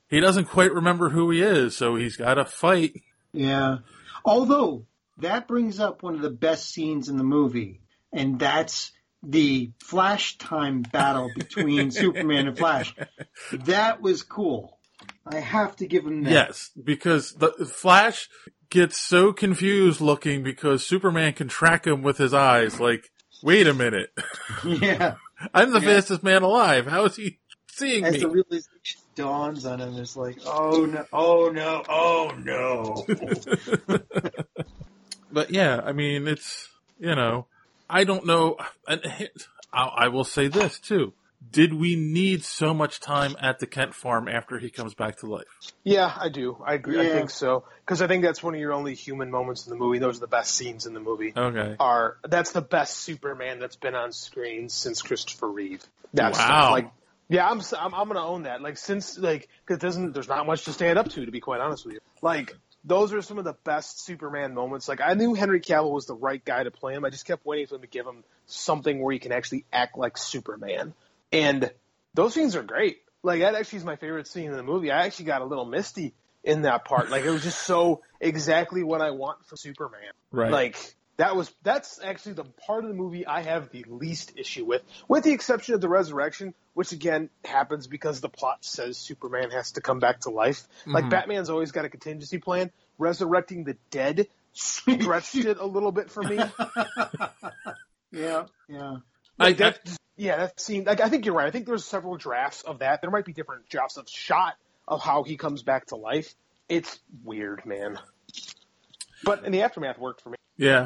he doesn't quite remember who he is, so he's got to fight. Yeah. Although, that brings up one of the best scenes in the movie, and that's the Flash time battle between Superman and Flash. That was cool. I have to give him that. Yes, because the Flash gets so confused looking because Superman can track him with his eyes. Like, wait a minute. Yeah. I'm the fastest man alive. How is he seeing As me? the realization dawns on him, it's like, oh no, oh no, oh no. But yeah, I mean, it's, I don't know. And I will say this too. Did we need so much time at the Kent farm after he comes back to life? Yeah, I do. I agree. Yeah. I think so. Because I think that's one of your only human moments in the movie. Those are the best scenes in the movie. Okay. That's the best Superman that's been on screen since Christopher Reeve. That Wow. stuff, like, yeah, I'm gonna own that. Like, since, like, because there's not much to stand up to be quite honest with you. Like, those are some of the best Superman moments. Like, I knew Henry Cavill was the right guy to play him. I just kept waiting for him to give him something where he can actually act like Superman. And those scenes are great. Like, that actually is my favorite scene in the movie. I actually got a little misty in that part. Like, it was just so exactly what I want from Superman. Right. Like, that's actually the part of the movie I have the least issue with the exception of the resurrection, which again happens because the plot says Superman has to come back to life. Like, Batman's always got a contingency plan. Resurrecting the dead stretched it a little bit for me. Yeah, yeah. Like, that scene, like, I think you're right. I think there's several drafts of that. There might be different drafts of shot of how he comes back to life. It's weird, man. But in the aftermath worked for me. Yeah.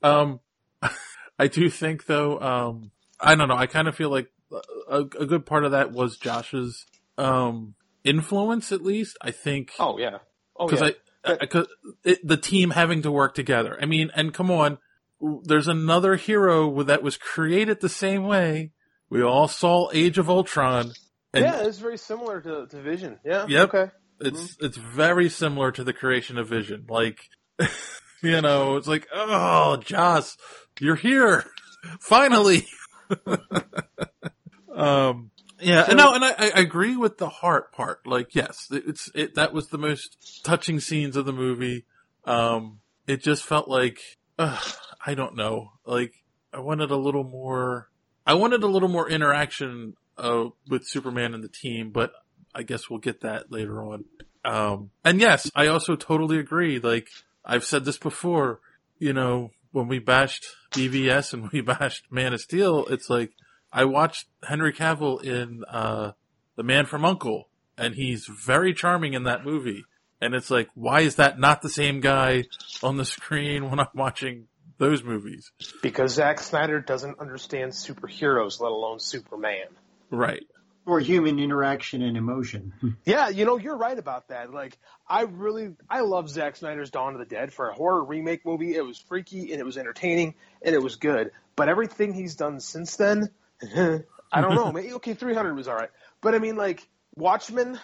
I do think though, I don't know. I kind of feel like a good part of that was Josh's, influence at least. I think. Oh yeah. Because the team having to work together. I mean, and come on, there's another hero that was created the same way. We all saw Age of Ultron. And yeah, it's very similar to Vision. Yeah. Yep. Okay. It's very similar to the creation of Vision. Like, it's like, oh, Joss, you're here. Finally. Yeah, and I agree with the heart part. Like, yes, that was the most touching scenes of the movie. It just felt like, I don't know. Like, I wanted a little more interaction, with Superman and the team, but I guess we'll get that later on. And yes, I also totally agree. Like, I've said this before, when we bashed BVS and we bashed Man of Steel, it's like, I watched Henry Cavill in, The Man from U.N.C.L.E., and he's very charming in that movie. And it's like, why is that not the same guy on the screen when I'm watching those movies? Because Zack Snyder doesn't understand superheroes, let alone Superman. Right. Or human interaction and emotion. Yeah, you're right about that. Like, I love Zack Snyder's Dawn of the Dead. For a horror remake movie, it was freaky and it was entertaining and it was good. But everything he's done since then, I don't know. Maybe, okay, 300 was all right. But I mean, like, Watchmen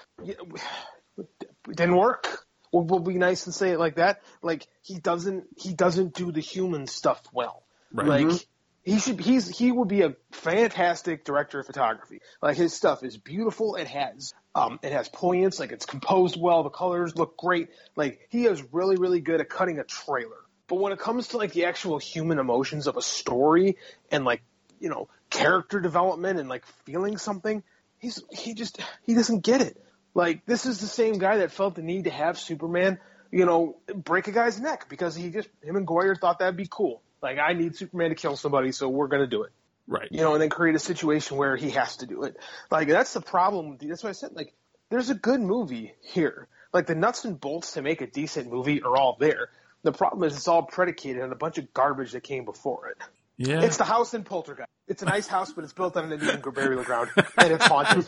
didn't work. We'll be nice and say it like that. Like, he doesn't do the human stuff well. Right. Like, he would be a fantastic director of photography. Like, his stuff is beautiful. It has poignance. Like, it's composed well. The colors look great. Like, he is really, really good at cutting a trailer. But when it comes to, like, the actual human emotions of a story and, like, character development and, like, feeling something, he doesn't get it. Like, this is the same guy that felt the need to have Superman, break a guy's neck because him and Goyer thought that'd be cool. Like, I need Superman to kill somebody, so we're going to do it. Right. And then create a situation where he has to do it. Like, that's the problem. That's why I said, like, there's a good movie here. Like, the nuts and bolts to make a decent movie are all there. The problem is it's all predicated on a bunch of garbage that came before it. Yeah. It's the house in Poltergeist. It's a nice house, but it's built on an Indian burial ground, and it's haunted.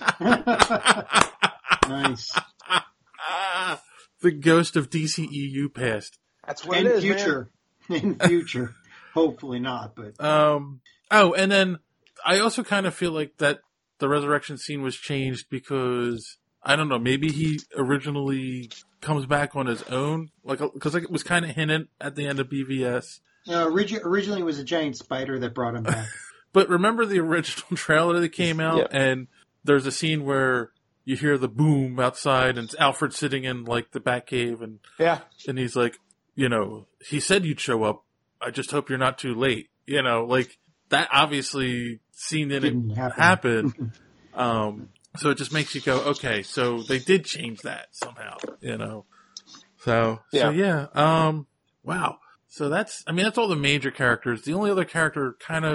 Nice. The ghost of DCEU past. That's what In it is, future. man. In future. Hopefully not, but. And then I also kind of feel like that the resurrection scene was changed because, I don't know, maybe he originally comes back on his own, because it was kind of hinted at the end of BVS. Originally it was a giant spider that brought him back. But remember the original trailer that came out, Yeah. and there's a scene where, you hear the boom outside, and it's Alfred sitting in like the Batcave, and he's like, he said you'd show up. I just hope you're not too late. Like that obviously scene didn't happen. So it just makes you go, okay, so they did change that somehow, So yeah. Wow. So that's all the major characters. The only other character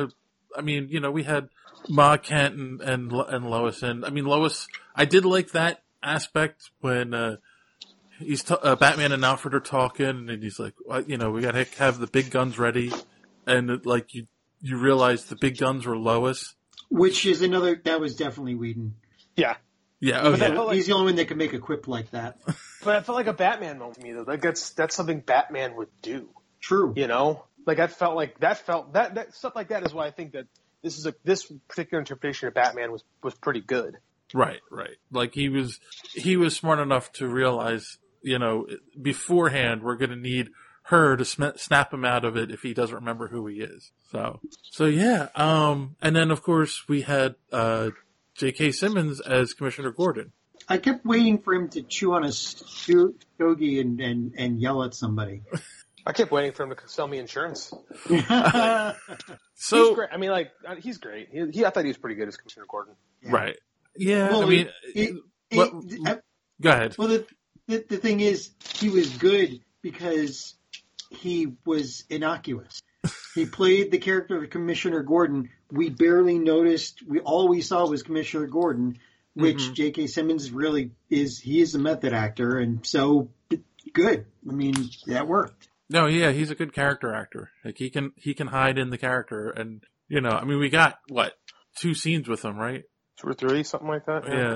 we had Ma Kent and Lois. And Lois, I did like that aspect when, he's Batman and Alfred are talking, and he's like, well, we gotta have the big guns ready. And like, you realize the big guns were Lois. Which is that was definitely Whedon. Yeah. Yeah. Okay. He's the only one that can make a quip like that. But I felt like a Batman moment to me, though. Like that's something Batman would do. True. Like that stuff like that is why I think that this particular interpretation of Batman was pretty good. Right. Like he was smart enough to realize, beforehand we're going to need her to snap him out of it if he doesn't remember who he is. So yeah. And then of course we had J.K. Simmons as Commissioner Gordon. I kept waiting for him to chew on a stogie and yell at somebody. I kept waiting for him to sell me insurance. So he's great. He's great. I thought he was pretty good as Commissioner Gordon. Yeah. Right. Yeah. Well, go ahead. Well, the thing is, he was good because he was innocuous. He played the character of Commissioner Gordon. We barely noticed. All we saw was Commissioner Gordon, which J.K. Simmons really is. He is a method actor, and so good. That worked. No, yeah, he's a good character actor. Like he can hide in the character, and we got 2 scenes with him, right? 2 or 3, something like that. Yeah.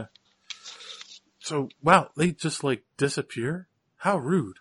So wow, they just disappear. How rude.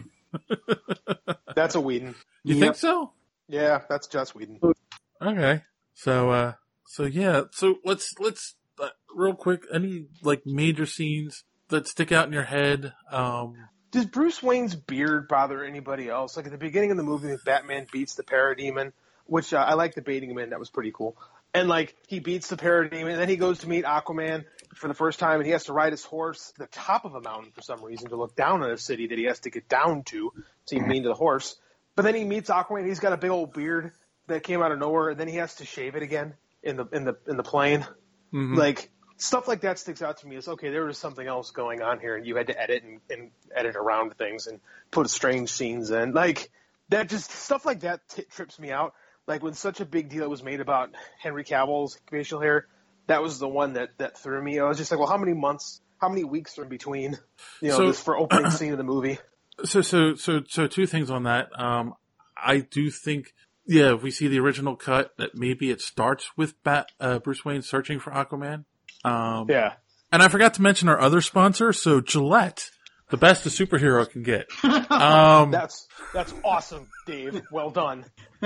That's a Whedon. You think so? Yeah, that's just Whedon. Okay. So yeah. So let's real quick. Any major scenes that stick out in your head? Does Bruce Wayne's beard bother anybody else? Like at the beginning of the movie, Batman beats the Parademon, which I like the baiting him in. That was pretty cool. And he beats the Parademon, and then he goes to meet Aquaman for the first time, and he has to ride his horse to the top of a mountain for some reason to look down on a city that he has to get down to. Seems mean to the horse. But then he meets Aquaman. He's got a big old beard that came out of nowhere, and then he has to shave it again in the plane. Mm-hmm. Stuff like that sticks out to me. It's okay. There was something else going on here, and you had to edit and edit around things and put strange scenes in. That just stuff like that trips me out. Like when such a big deal was made about Henry Cavill's facial hair, that was the one that threw me. I was just like, well, how many weeks are in between, this for opening scene of the movie? So 2 things on that. I do think, if we see the original cut, that maybe it starts with Bruce Wayne searching for Aquaman. Yeah. And I forgot to mention our other sponsor. So Gillette, the best a superhero can get. That's awesome, Dave. Well done.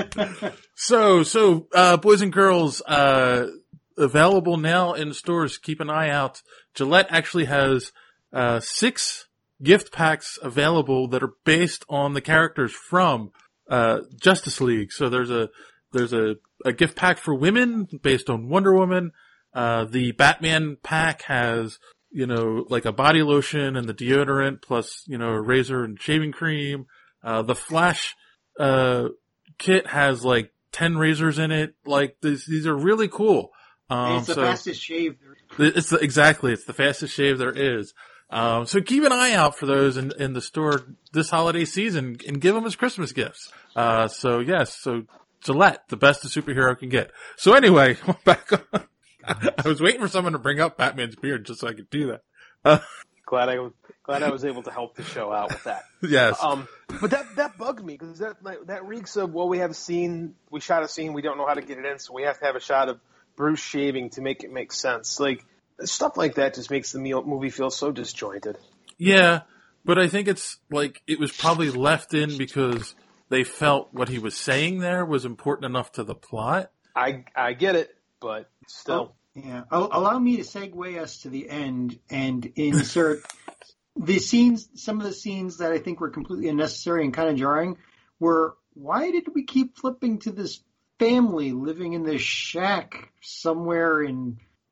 So boys and girls, available now in stores. Keep an eye out. Gillette actually has 6 gift packs available that are based on the characters from Justice League. So there's a gift pack for women based on Wonder Woman. The Batman pack has a body lotion and the deodorant plus a razor and shaving cream. The Flash kit has 10 razors in it. These are really cool. It's the fastest shave. It's the fastest shave there is. So keep an eye out for those in the store this holiday season and give them as Christmas gifts. So Gillette, the best a superhero can get. So anyway, back on. I was waiting for someone to bring up Batman's beard just so I could do that. Glad I was able to help the show out with that. Yes. But that bugged me because that reeks of, we shot a scene, we don't know how to get it in, so we have to have a shot of Bruce shaving to make it make sense. Stuff like that just makes the movie feel so disjointed. Yeah, but I think it's it was probably left in because they felt what he was saying there was important enough to the plot. I get it, but still. Yeah. Allow me to segue us to the end and insert some of the scenes that I think were completely unnecessary and kind of jarring were, why did we keep flipping to this family living in this shack somewhere in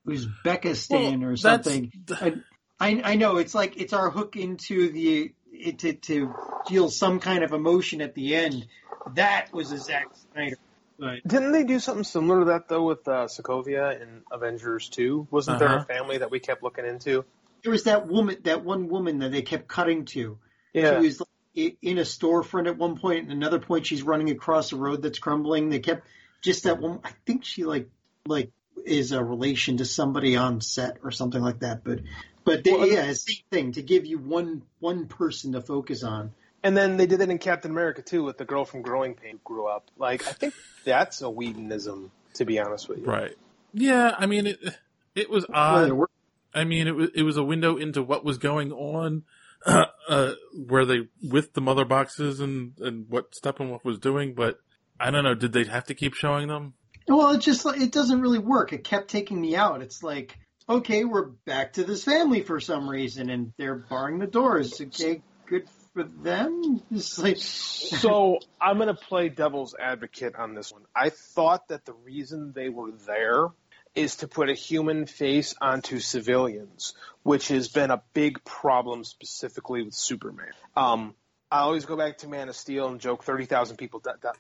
who's Bekistan or something. I know it's like it's our hook into to feel some kind of emotion at the end. That was a Zack Snyder. But Didn't they do something similar to that though with Sokovia in Avengers 2? Wasn't there a family that we kept looking into? there was that one woman that they kept cutting to. Yeah. She was in a storefront at one point, and another point she's running across a road that's crumbling. They kept just that one. I think she like is a relation to somebody on set or something like that. But same thing to give you one person to focus on. And then they did it in Captain America too with the girl from Growing Pains who grew up. Like I think that's a Whedonism, to be honest with you. Right. Yeah. I mean, it was odd. I mean, it was a window into what was going on. Where they with the mother boxes and what Steppenwolf was doing, but I don't know. Did they have to keep showing them? Well, it doesn't really work. It kept taking me out. It's like, okay, we're back to this family for some reason, and they're barring the doors. Okay, good for them. It's like... So I'm going to play devil's advocate on this one. I thought that the reason they were there is to put a human face onto civilians, which has been a big problem specifically with Superman. I always go back to Man of Steel and joke 30,000 people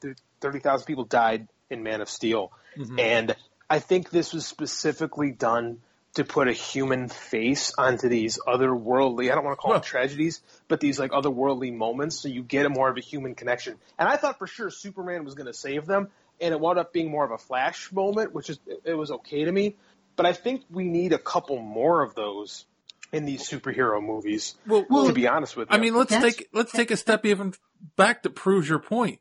died in Man of Steel. Mm-hmm. And I think this was specifically done to put a human face onto these otherworldly, I don't want to call them tragedies, but these like otherworldly moments, so you get a more of a human connection. And I thought for sure Superman was going to save them, and it wound up being more of a Flash moment, which it was okay to me. But I think we need a couple more of those in these superhero movies. Well, to be honest with you, I mean, let's take a step even back that proves your point.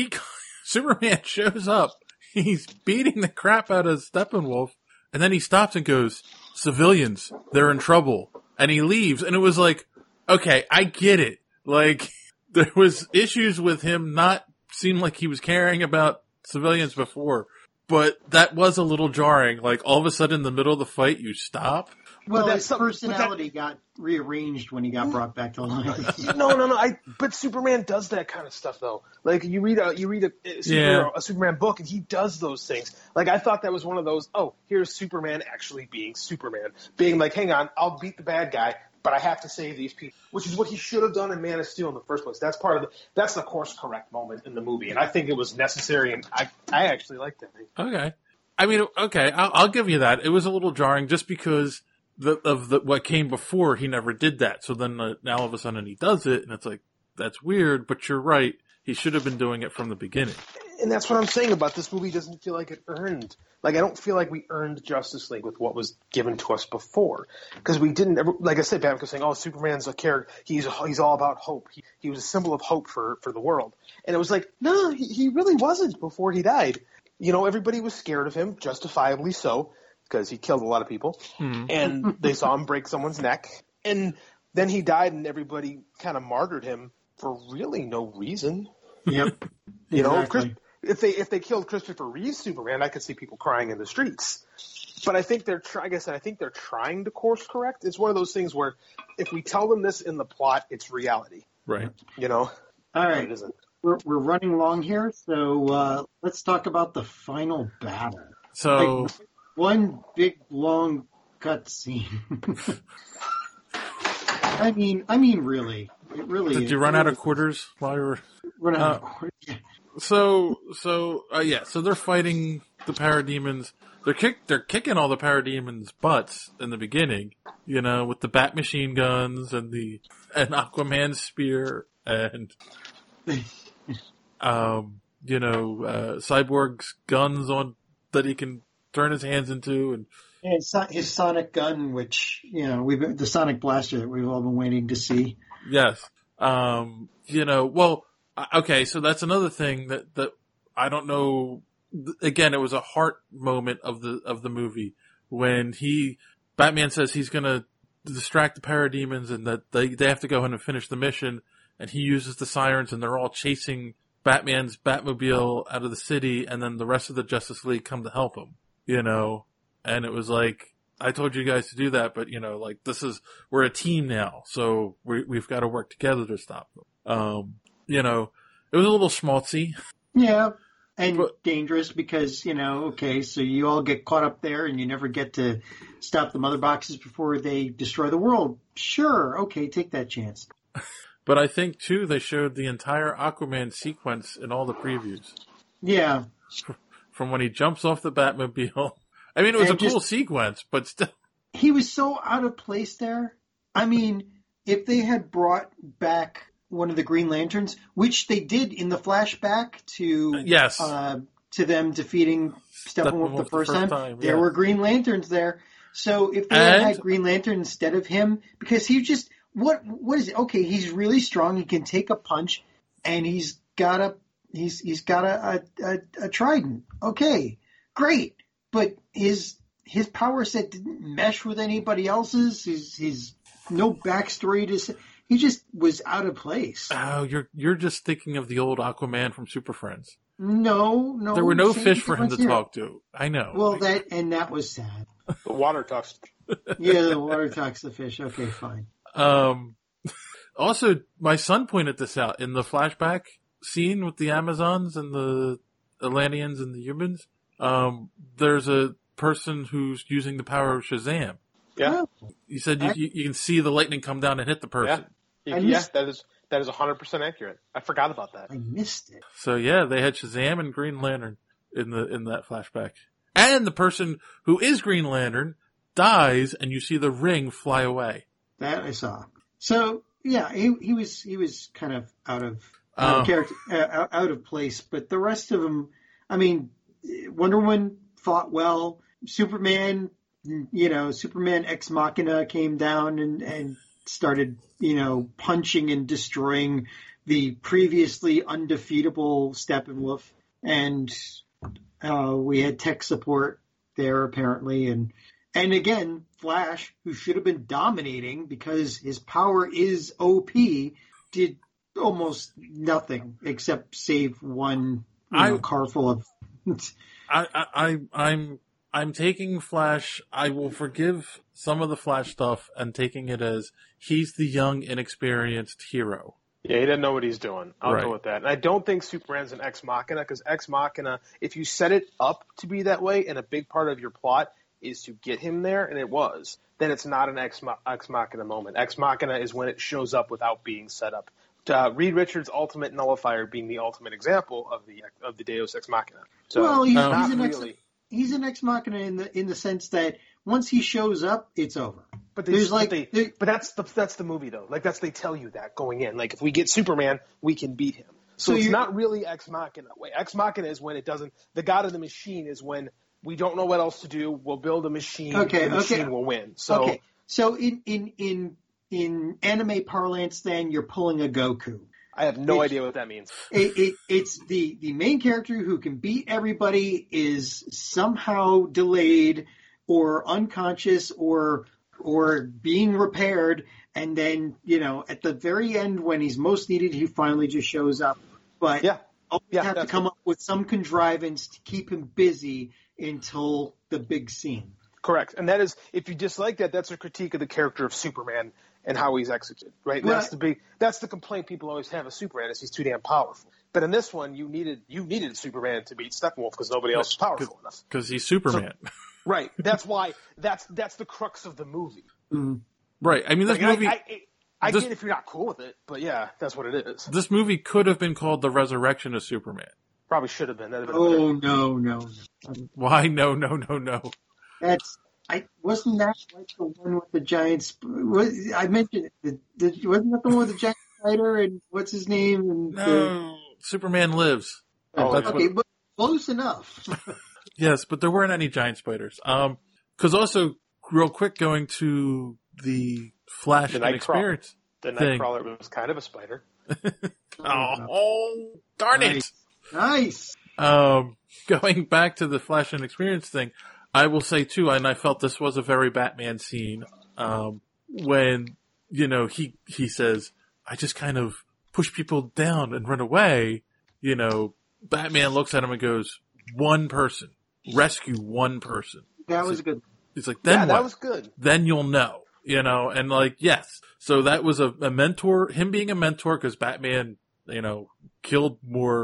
Superman shows up, he's beating the crap out of Steppenwolf, and then he stops and goes, "Civilians, they're in trouble," and he leaves. And it was like, okay, I get it. Like there was issues with him not seem like he was caring about civilians before, but that was a little jarring. Like all of a sudden in the middle of the fight, you stop. Well, his personality got rearranged when he got brought back to life. No. But Superman does that kind of stuff though. Like you read a Superman book and he does those things. Like I thought that was one of those. Oh, here's Superman actually being Superman, being like, hang on, I'll beat the bad guy, but I have to save these people, which is what he should have done in Man of Steel in the first place. That's that's the course correct moment in the movie, and I think it was necessary, and I actually liked it. Okay, I mean, okay, I'll give you that. It was a little jarring just because what came before, he never did that. So then now all of a sudden he does it, and it's like that's weird. But you're right, he should have been doing it from the beginning. And that's what I'm saying about this movie. Doesn't feel like it earned. Like I don't feel like we earned Justice League with what was given to us before, because we didn't ever. Like I said, Batman was saying, "Oh, Superman's a character. He's all about hope. He was a symbol of hope for the world." And it was like, no, he really wasn't before he died. You know, everybody was scared of him, justifiably so, because he killed a lot of people, and they saw him break someone's neck, and then he died, and everybody kind of martyred him for really no reason. Yep. You exactly. know, if they killed Christopher Reeve's Superman, I could see people crying in the streets. But I think they're trying to course correct. It's one of those things where if we tell them this in the plot, it's reality. Right. You know? All right. It isn't. We're running long here, so let's talk about the final battle. So like, one big long cutscene. I mean, really, it really. Did you run out of quarters while you were? Run out of quarters. Yeah. So they're fighting the parademons. They're kicking all the parademons' butts in the beginning, you know, with the bat machine guns and Aquaman's spear and Cyborg's guns on that he can turn his hands into, and his sonic gun, which the sonic blaster that we've all been waiting to see. Yes, okay, so that's another thing that I don't know. Again, it was a heart moment of the movie when Batman says he's gonna distract the parademons and that they have to go in and finish the mission, and he uses the sirens and they're all chasing Batman's Batmobile out of the city, and then the rest of the Justice League come to help him, and it was like, I told you guys to do that, but like we're a team now, so we've got to work together to stop them. It was a little schmaltzy. Yeah. And dangerous because, okay, so you all get caught up there and you never get to stop the mother boxes before they destroy the world. Sure, okay, take that chance. But I think, too, they showed the entire Aquaman sequence in all the previews. Yeah. From when he jumps off the Batmobile. I mean, it was a cool sequence, but still. He was so out of place there. I mean, if they had brought back one of the Green Lanterns, which they did in the flashback to them defeating Steppenwolf the first time. There were Green Lanterns there. So if they had Green Lantern instead of him, because he just what is it? Okay, he's really strong. He can take a punch, and he's got a trident. Okay, great, but his power set didn't mesh with anybody else's. He's no backstory to. He just was out of place. Oh, you're just thinking of the old Aquaman from Super Friends. No. There were no fish for him to talk to. I know. Well, that was sad. The water talks. Yeah, the water talks to fish. Okay, fine. Also, my son pointed this out in the flashback scene with the Amazons and the Atlanteans and the humans. There's a person who's using the power of Shazam. Yeah. You said you can see the lightning come down and hit the person. Yeah, that is 100% accurate. I forgot about that. I missed it. So yeah, they had Shazam and Green Lantern in that flashback. And the person who is Green Lantern dies, and you see the ring fly away. That I saw. So yeah, he was kind of out of character, out of place. But the rest of them, I mean, Wonder Woman fought well. Superman Ex Machina came down and started, punching and destroying the previously undefeatable Steppenwolf. And we had tech support there apparently. And again, Flash, who should have been dominating because his power is OP, did almost nothing except save one car full of... I'm taking Flash. I will forgive some of the Flash stuff and taking it as he's the young, inexperienced hero. Yeah, he doesn't know what he's doing. I'll go with that. And I don't think Superman's an Ex Machina, because Ex Machina, if you set it up to be that way and a big part of your plot is to get him there, and it was, then it's not an Ex Machina moment. Ex Machina is when it shows up without being set up. Reed Richards' Ultimate Nullifier being the ultimate example of the Deus Ex Machina. So, well, he's an Ex Machina in the sense that once he shows up, it's over. But that's the movie though. Like they tell you that going in. Like if we get Superman, we can beat him. So it's not really Ex Machina. Ex Machina is when it doesn't. The God of the Machine is when we don't know what else to do. We'll build a machine. The machine will win. So in anime parlance, then you're pulling a Goku. I have no idea what that means. It's the main character who can beat everybody is somehow delayed or unconscious or being repaired, and then at the very end when he's most needed, he finally just shows up. But you have to come up with some contrivance to keep him busy until the big scene. Correct, and that is, if you dislike that, that's a critique of the character of Superman and how he's executed, right? Well, that's the complaint people always have of Superman, is he's too damn powerful. But in this one, you needed Superman to beat Steppenwolf because nobody else is powerful enough. Because he's Superman. So, right. That's why. That's the crux of the movie. Mm-hmm. Right. I mean, this movie. I get if you're not cool with it, but yeah, that's what it is. This movie could have been called The Resurrection of Superman. Probably should have been. No. Why no? Wasn't that like the one with the giant? I mentioned it. Wasn't that the one with the giant spider and what's his name? And no, Superman Lives. But close enough. Yes, but there weren't any giant spiders. Because also, real quick, going to the Flash and Experience. The Nightcrawler was kind of a spider. Oh, darn it! Nice. Going back to the Flash and Experience thing, I will say too, and I felt this was a very Batman scene, when, he says, I just kind of push people down and run away. Batman looks at him and goes, one person, rescue one person. That was good. He's like, then what? That was good. Then you'll know, and yes. So that was a mentor, him being a mentor, because Batman, killed more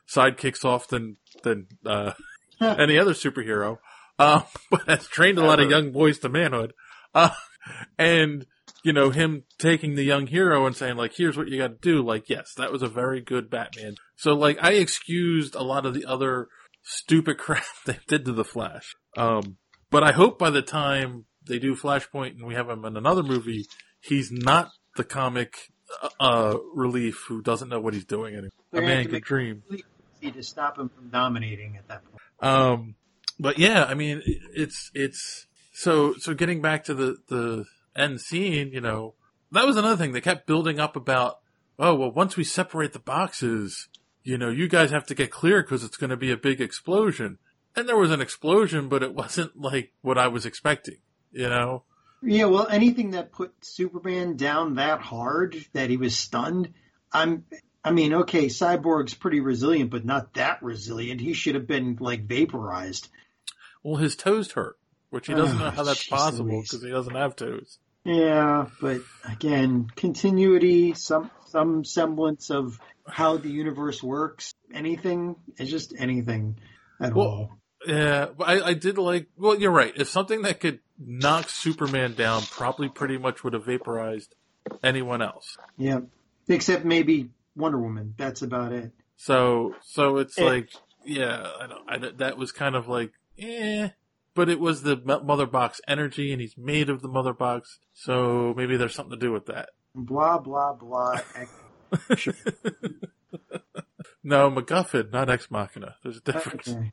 sidekicks off than any other superhero. But has trained a lot of young boys to manhood. And, him taking the young hero and saying, like, here's what you got to do. Like, yes, that was a very good Batman. So, like, I excused a lot of the other stupid crap they did to the Flash. But I hope by the time they do Flashpoint and we have him in another movie, he's not the comic relief who doesn't know what he's doing anymore. A man can dream. To stop him from dominating at that point. But yeah, I mean, it's so getting back to the end scene, that was another thing. They kept building up about, oh, well, once we separate the boxes, you guys have to get clear because it's going to be a big explosion. And there was an explosion, but it wasn't like what I was expecting, Yeah, well, anything that put Superman down that hard that he was stunned, okay, Cyborg's pretty resilient, but not that resilient. He should have been, like, vaporized. Well, his toes hurt, which he doesn't know how that's possible because he doesn't have toes. Yeah, but again, continuity, some semblance of how the universe works, anything, it's just anything at all. Yeah, but I did like, well, you're right. If something that could knock Superman down probably pretty much would have vaporized anyone else. Yeah, except maybe Wonder Woman. That's about it. So it's like, yeah, that was kind of like, but it was the Mother Box energy, and he's made of the Mother Box, so maybe there's something to do with that. Blah, blah, blah. No, MacGuffin, not Ex Machina. There's a difference. Okay.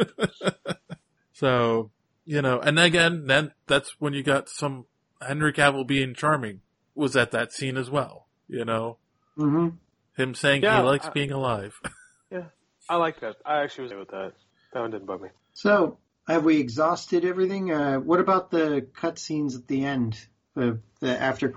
So, and again, then that's when you got some Henry Cavill being charming was at that scene as well, Mm-hmm. Him saying he likes being alive. Yeah, I like that. I actually was with that. That one didn't bug me. So, have we exhausted everything? What about the cutscenes at the end? The after.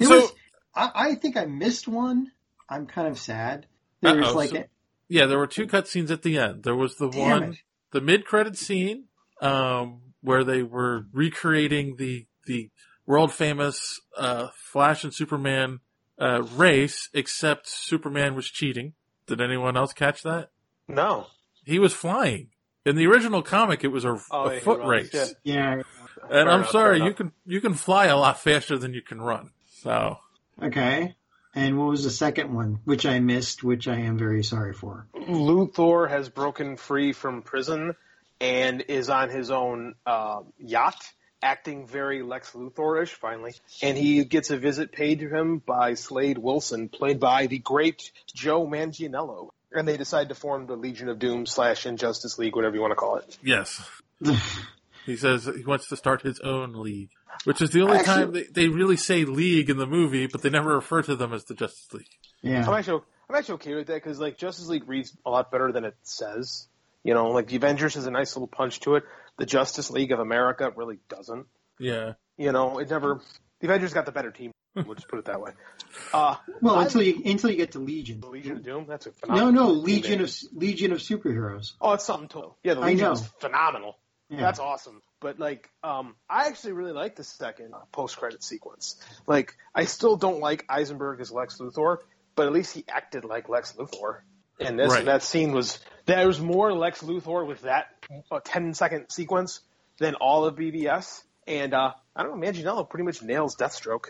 I think I missed one. I'm kind of sad. There was there were two cutscenes at the end. There was the mid-credit scene, where they were recreating the world famous Flash and Superman race, except Superman was cheating. Did anyone else catch that? No. He was flying. In the original comic, it was a foot race. Yeah. And I'm sorry, you can fly a lot faster than you can run. So. Okay. And what was the second one, which I missed, which I am very sorry for? Luthor has broken free from prison and is on his own yacht, acting very Lex Luthor-ish, finally. And he gets a visit paid to him by Slade Wilson, played by the great Joe Manganiello. And they decide to form the Legion of Doom / Injustice League, whatever you want to call it. Yes. He says he wants to start his own league, which is the only time they really say league in the movie, but they never refer to them as the Justice League. Yeah. I'm actually okay with that because, like, Justice League reads a lot better than it says. Like, the Avengers has a nice little punch to it. The Justice League of America really doesn't. Yeah. The Avengers got the better team. We'll just put it that way. Until you get to Legion. The Legion of Doom? That's a phenomenal. No, Legion of Superheroes. Oh, it's something totally. Yeah, the Legion is phenomenal. Yeah. That's awesome. But, like, I actually really like the second post-credit sequence. Like, I still don't like Eisenberg as Lex Luthor, but at least he acted like Lex Luthor. And that scene there was more Lex Luthor with that 10-second sequence than all of BVS. And, I don't know, Manganiello pretty much nails Deathstroke.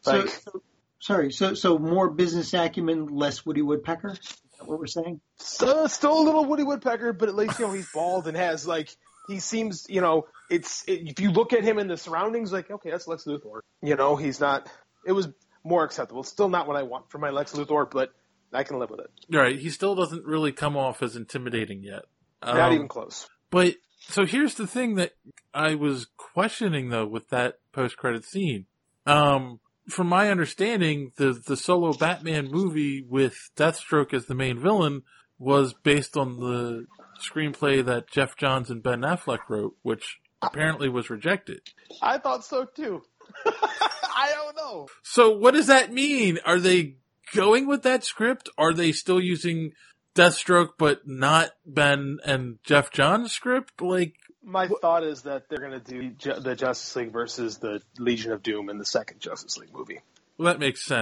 So more business acumen, less Woody Woodpecker? Is that what we're saying? Still a little Woody Woodpecker, but at least, he's bald and has, like, he seems, if you look at him in the surroundings, like, okay, that's Lex Luthor. He's not, it was more acceptable. Still not what I want for my Lex Luthor, but I can live with it. Right. He still doesn't really come off as intimidating yet. Not even close. But, so here's the thing that I was questioning, though, with that post-credit scene. From my understanding, the solo Batman movie with Deathstroke as the main villain was based on the screenplay that Jeff Johns and Ben Affleck wrote, which apparently was rejected. I thought so too. I don't know. So what does that mean? Are they going with that script? Are they still using Deathstroke but not Ben and Jeff Johns' script? Like, my thought is that they're going to do the Justice League versus the Legion of Doom in the second Justice League movie. Well, that makes sense.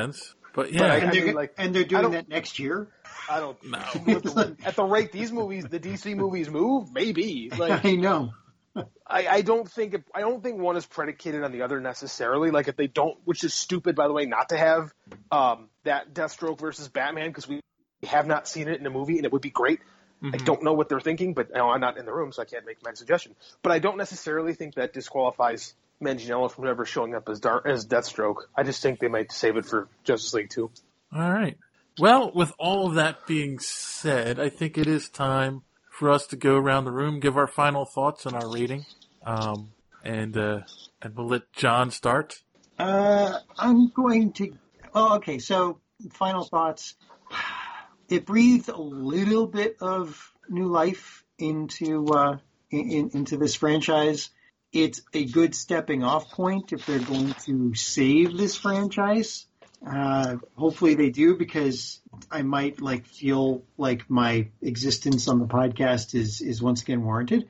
But yeah, and they're doing that next year. I don't know. At the rate these movies, the DC movies move, maybe. Like, I know. I don't think one is predicated on the other necessarily. Like if they don't, which is stupid by the way, not to have that Deathstroke versus Batman because we have not seen it in a movie and it would be great. I don't know what they're thinking, but I'm not in the room, so I can't make my suggestion. But I don't necessarily think that disqualifies Manganiello from ever showing up as Deathstroke. I just think they might save it for Justice League 2. All right. Well, with all of that being said, I think it is time for us to go around the room, give our final thoughts and our rating, and we'll let John start. I'm going to. Oh, okay. So, final thoughts. It breathed a little bit of new life into this franchise. It's a good stepping off point if they're going to save this franchise. Hopefully they do, because I might feel like my existence on the podcast is once again warranted.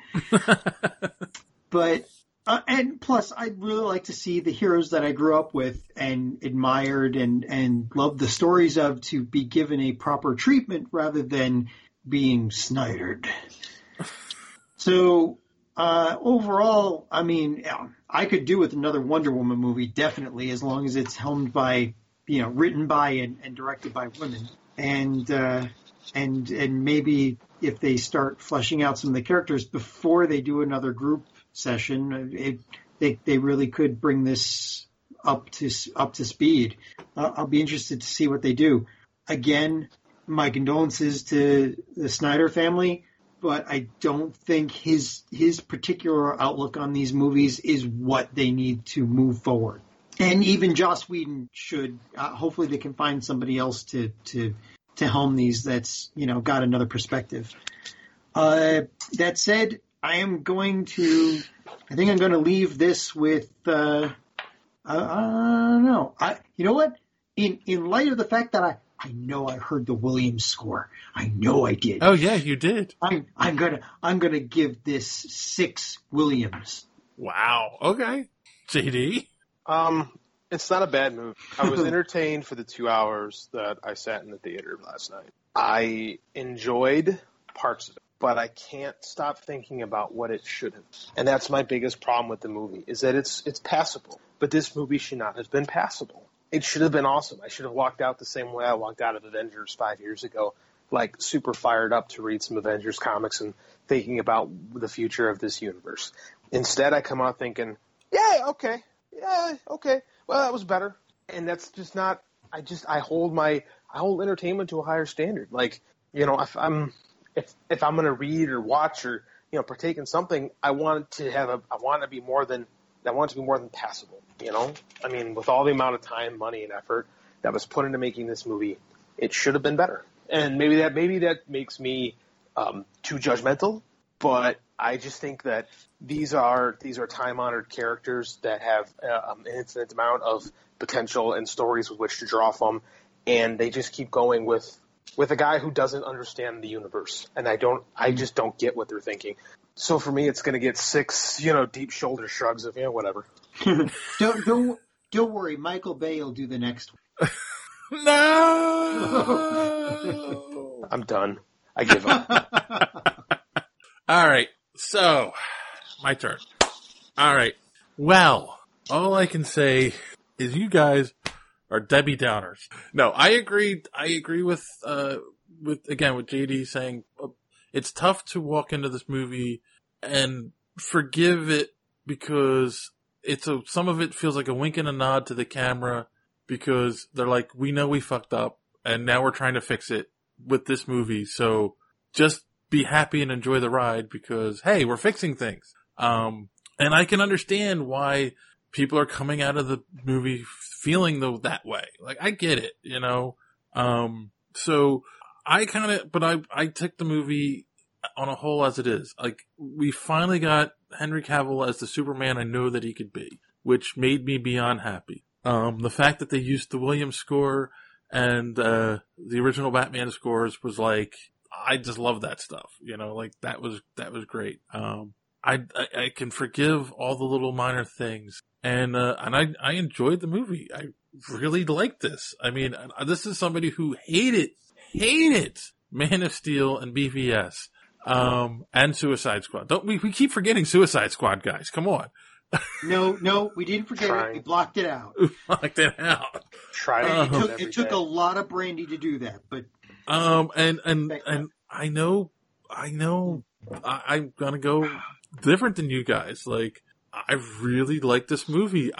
But and plus, I'd really like to see the heroes that I grew up with and admired and loved the stories of to be given a proper treatment rather than being snidered. So overall, I mean, I could do with another Wonder Woman movie, definitely, as long as it's helmed by, written by and directed by women. And maybe if they start fleshing out some of the characters before they do another group session, they really could bring this up to speed. I'll be interested to see what they do. Again, my condolences to the Snyder family, but I don't think his particular outlook on these movies is what they need to move forward. And even Joss Whedon should. Hopefully, they can find somebody else to helm these. That's got another perspective. That said, I think I'm going to leave this with. I don't know. You know what? In light of the fact that I know I heard the Williams score. I know I did. Oh yeah, you did. I'm gonna give this 6 Williams. Wow. Okay. JD. It's not a bad movie. I was entertained for the 2 hours that I sat in the theater last night. I enjoyed parts of it, but I can't stop thinking about what it should have. And that's my biggest problem with the movie, is that it's passable. But this movie should not have been passable. It should have been awesome. I should have walked out the same way I walked out of Avengers 5 years ago, like super fired up to read some Avengers comics and thinking about the future of this universe. Instead, I come out thinking, yeah, okay. Well, that was better. And that's just not. I hold entertainment to a higher standard. Like, if I'm going to read or watch or partake in something, I want it to be more than passable. I mean, with all the amount of time, money, and effort that was put into making this movie, it should have been better. And maybe that makes me too judgmental, but I just think that these are time-honored characters that have an infinite amount of potential and stories with which to draw from, and they just keep going with a guy who doesn't understand the universe, and I just don't get what they're thinking. So for me, it's going to get 6, deep shoulder shrugs of whatever. Don't worry, Michael Bay will do the next one. No. I'm done. I give up. All right. So, my turn. All right. Well, all I can say is you guys are Debbie Downers. No, I agree with JD saying it's tough to walk into this movie and forgive it because some of it feels like a wink and a nod to the camera because they're like, we know we fucked up and now we're trying to fix it with this movie. So just be happy and enjoy the ride because, hey, we're fixing things. And I can understand why people are coming out of the movie feeling that way. Like, I get it, So I took the movie on a whole as it is. Like, we finally got Henry Cavill as the Superman I know that he could be, which made me beyond happy. The fact that they used the Williams score and the original Batman scores was like, I just love that stuff. That was great. I can forgive all the little minor things, and I enjoyed the movie. really liked this. I mean, this is somebody who hated Man of Steel and BVS, and Suicide Squad. We keep forgetting Suicide Squad, guys. Come on. No, we didn't forget it. We blocked it out. Blocked it out. It took a lot of brandy to do that, but and I know I'm gonna go different than you guys. Like, I really like this movie.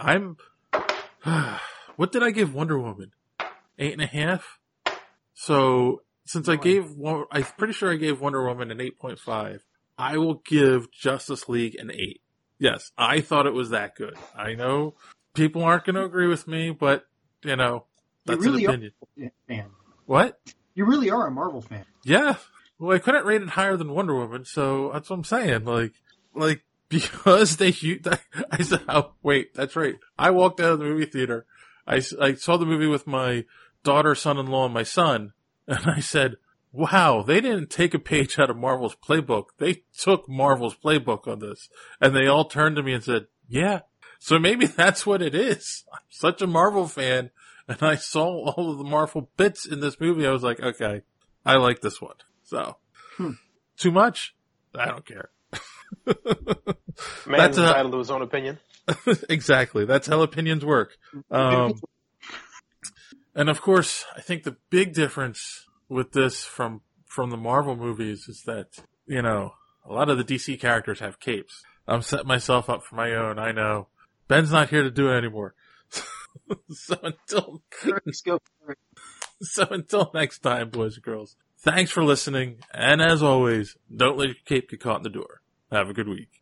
What did I give Wonder Woman? 8.5. So since I'm pretty sure I gave Wonder Woman an 8.5. I will give Justice League an 8. Yes, I thought it was that good. I know people aren't going to agree with me, but, you know, that's an opinion. Fan. What? You really are a Marvel fan. Yeah. Well, I couldn't rate it higher than Wonder Woman, so that's what I'm saying. Like because I said, oh, wait, that's right. I walked out of the movie theater. I saw the movie with my daughter, son-in-law, and my son, and I said, wow, they didn't take a page out of Marvel's playbook. They took Marvel's playbook on this. And they all turned to me and said, yeah. So maybe that's what it is. I'm such a Marvel fan, and I saw all of the Marvel bits in this movie. I was like, okay, I like this one. So, Too much? I don't care. Man's entitled to his own opinion. Exactly. That's how opinions work. And of course, I think the big difference with this from the Marvel movies is that, you know, a lot of the DC characters have capes. I'm setting myself up for my own. I know. Ben's not here to do it anymore. So until next time, boys and girls, thanks for listening. And as always, don't let your cape get caught in the door. Have a good week.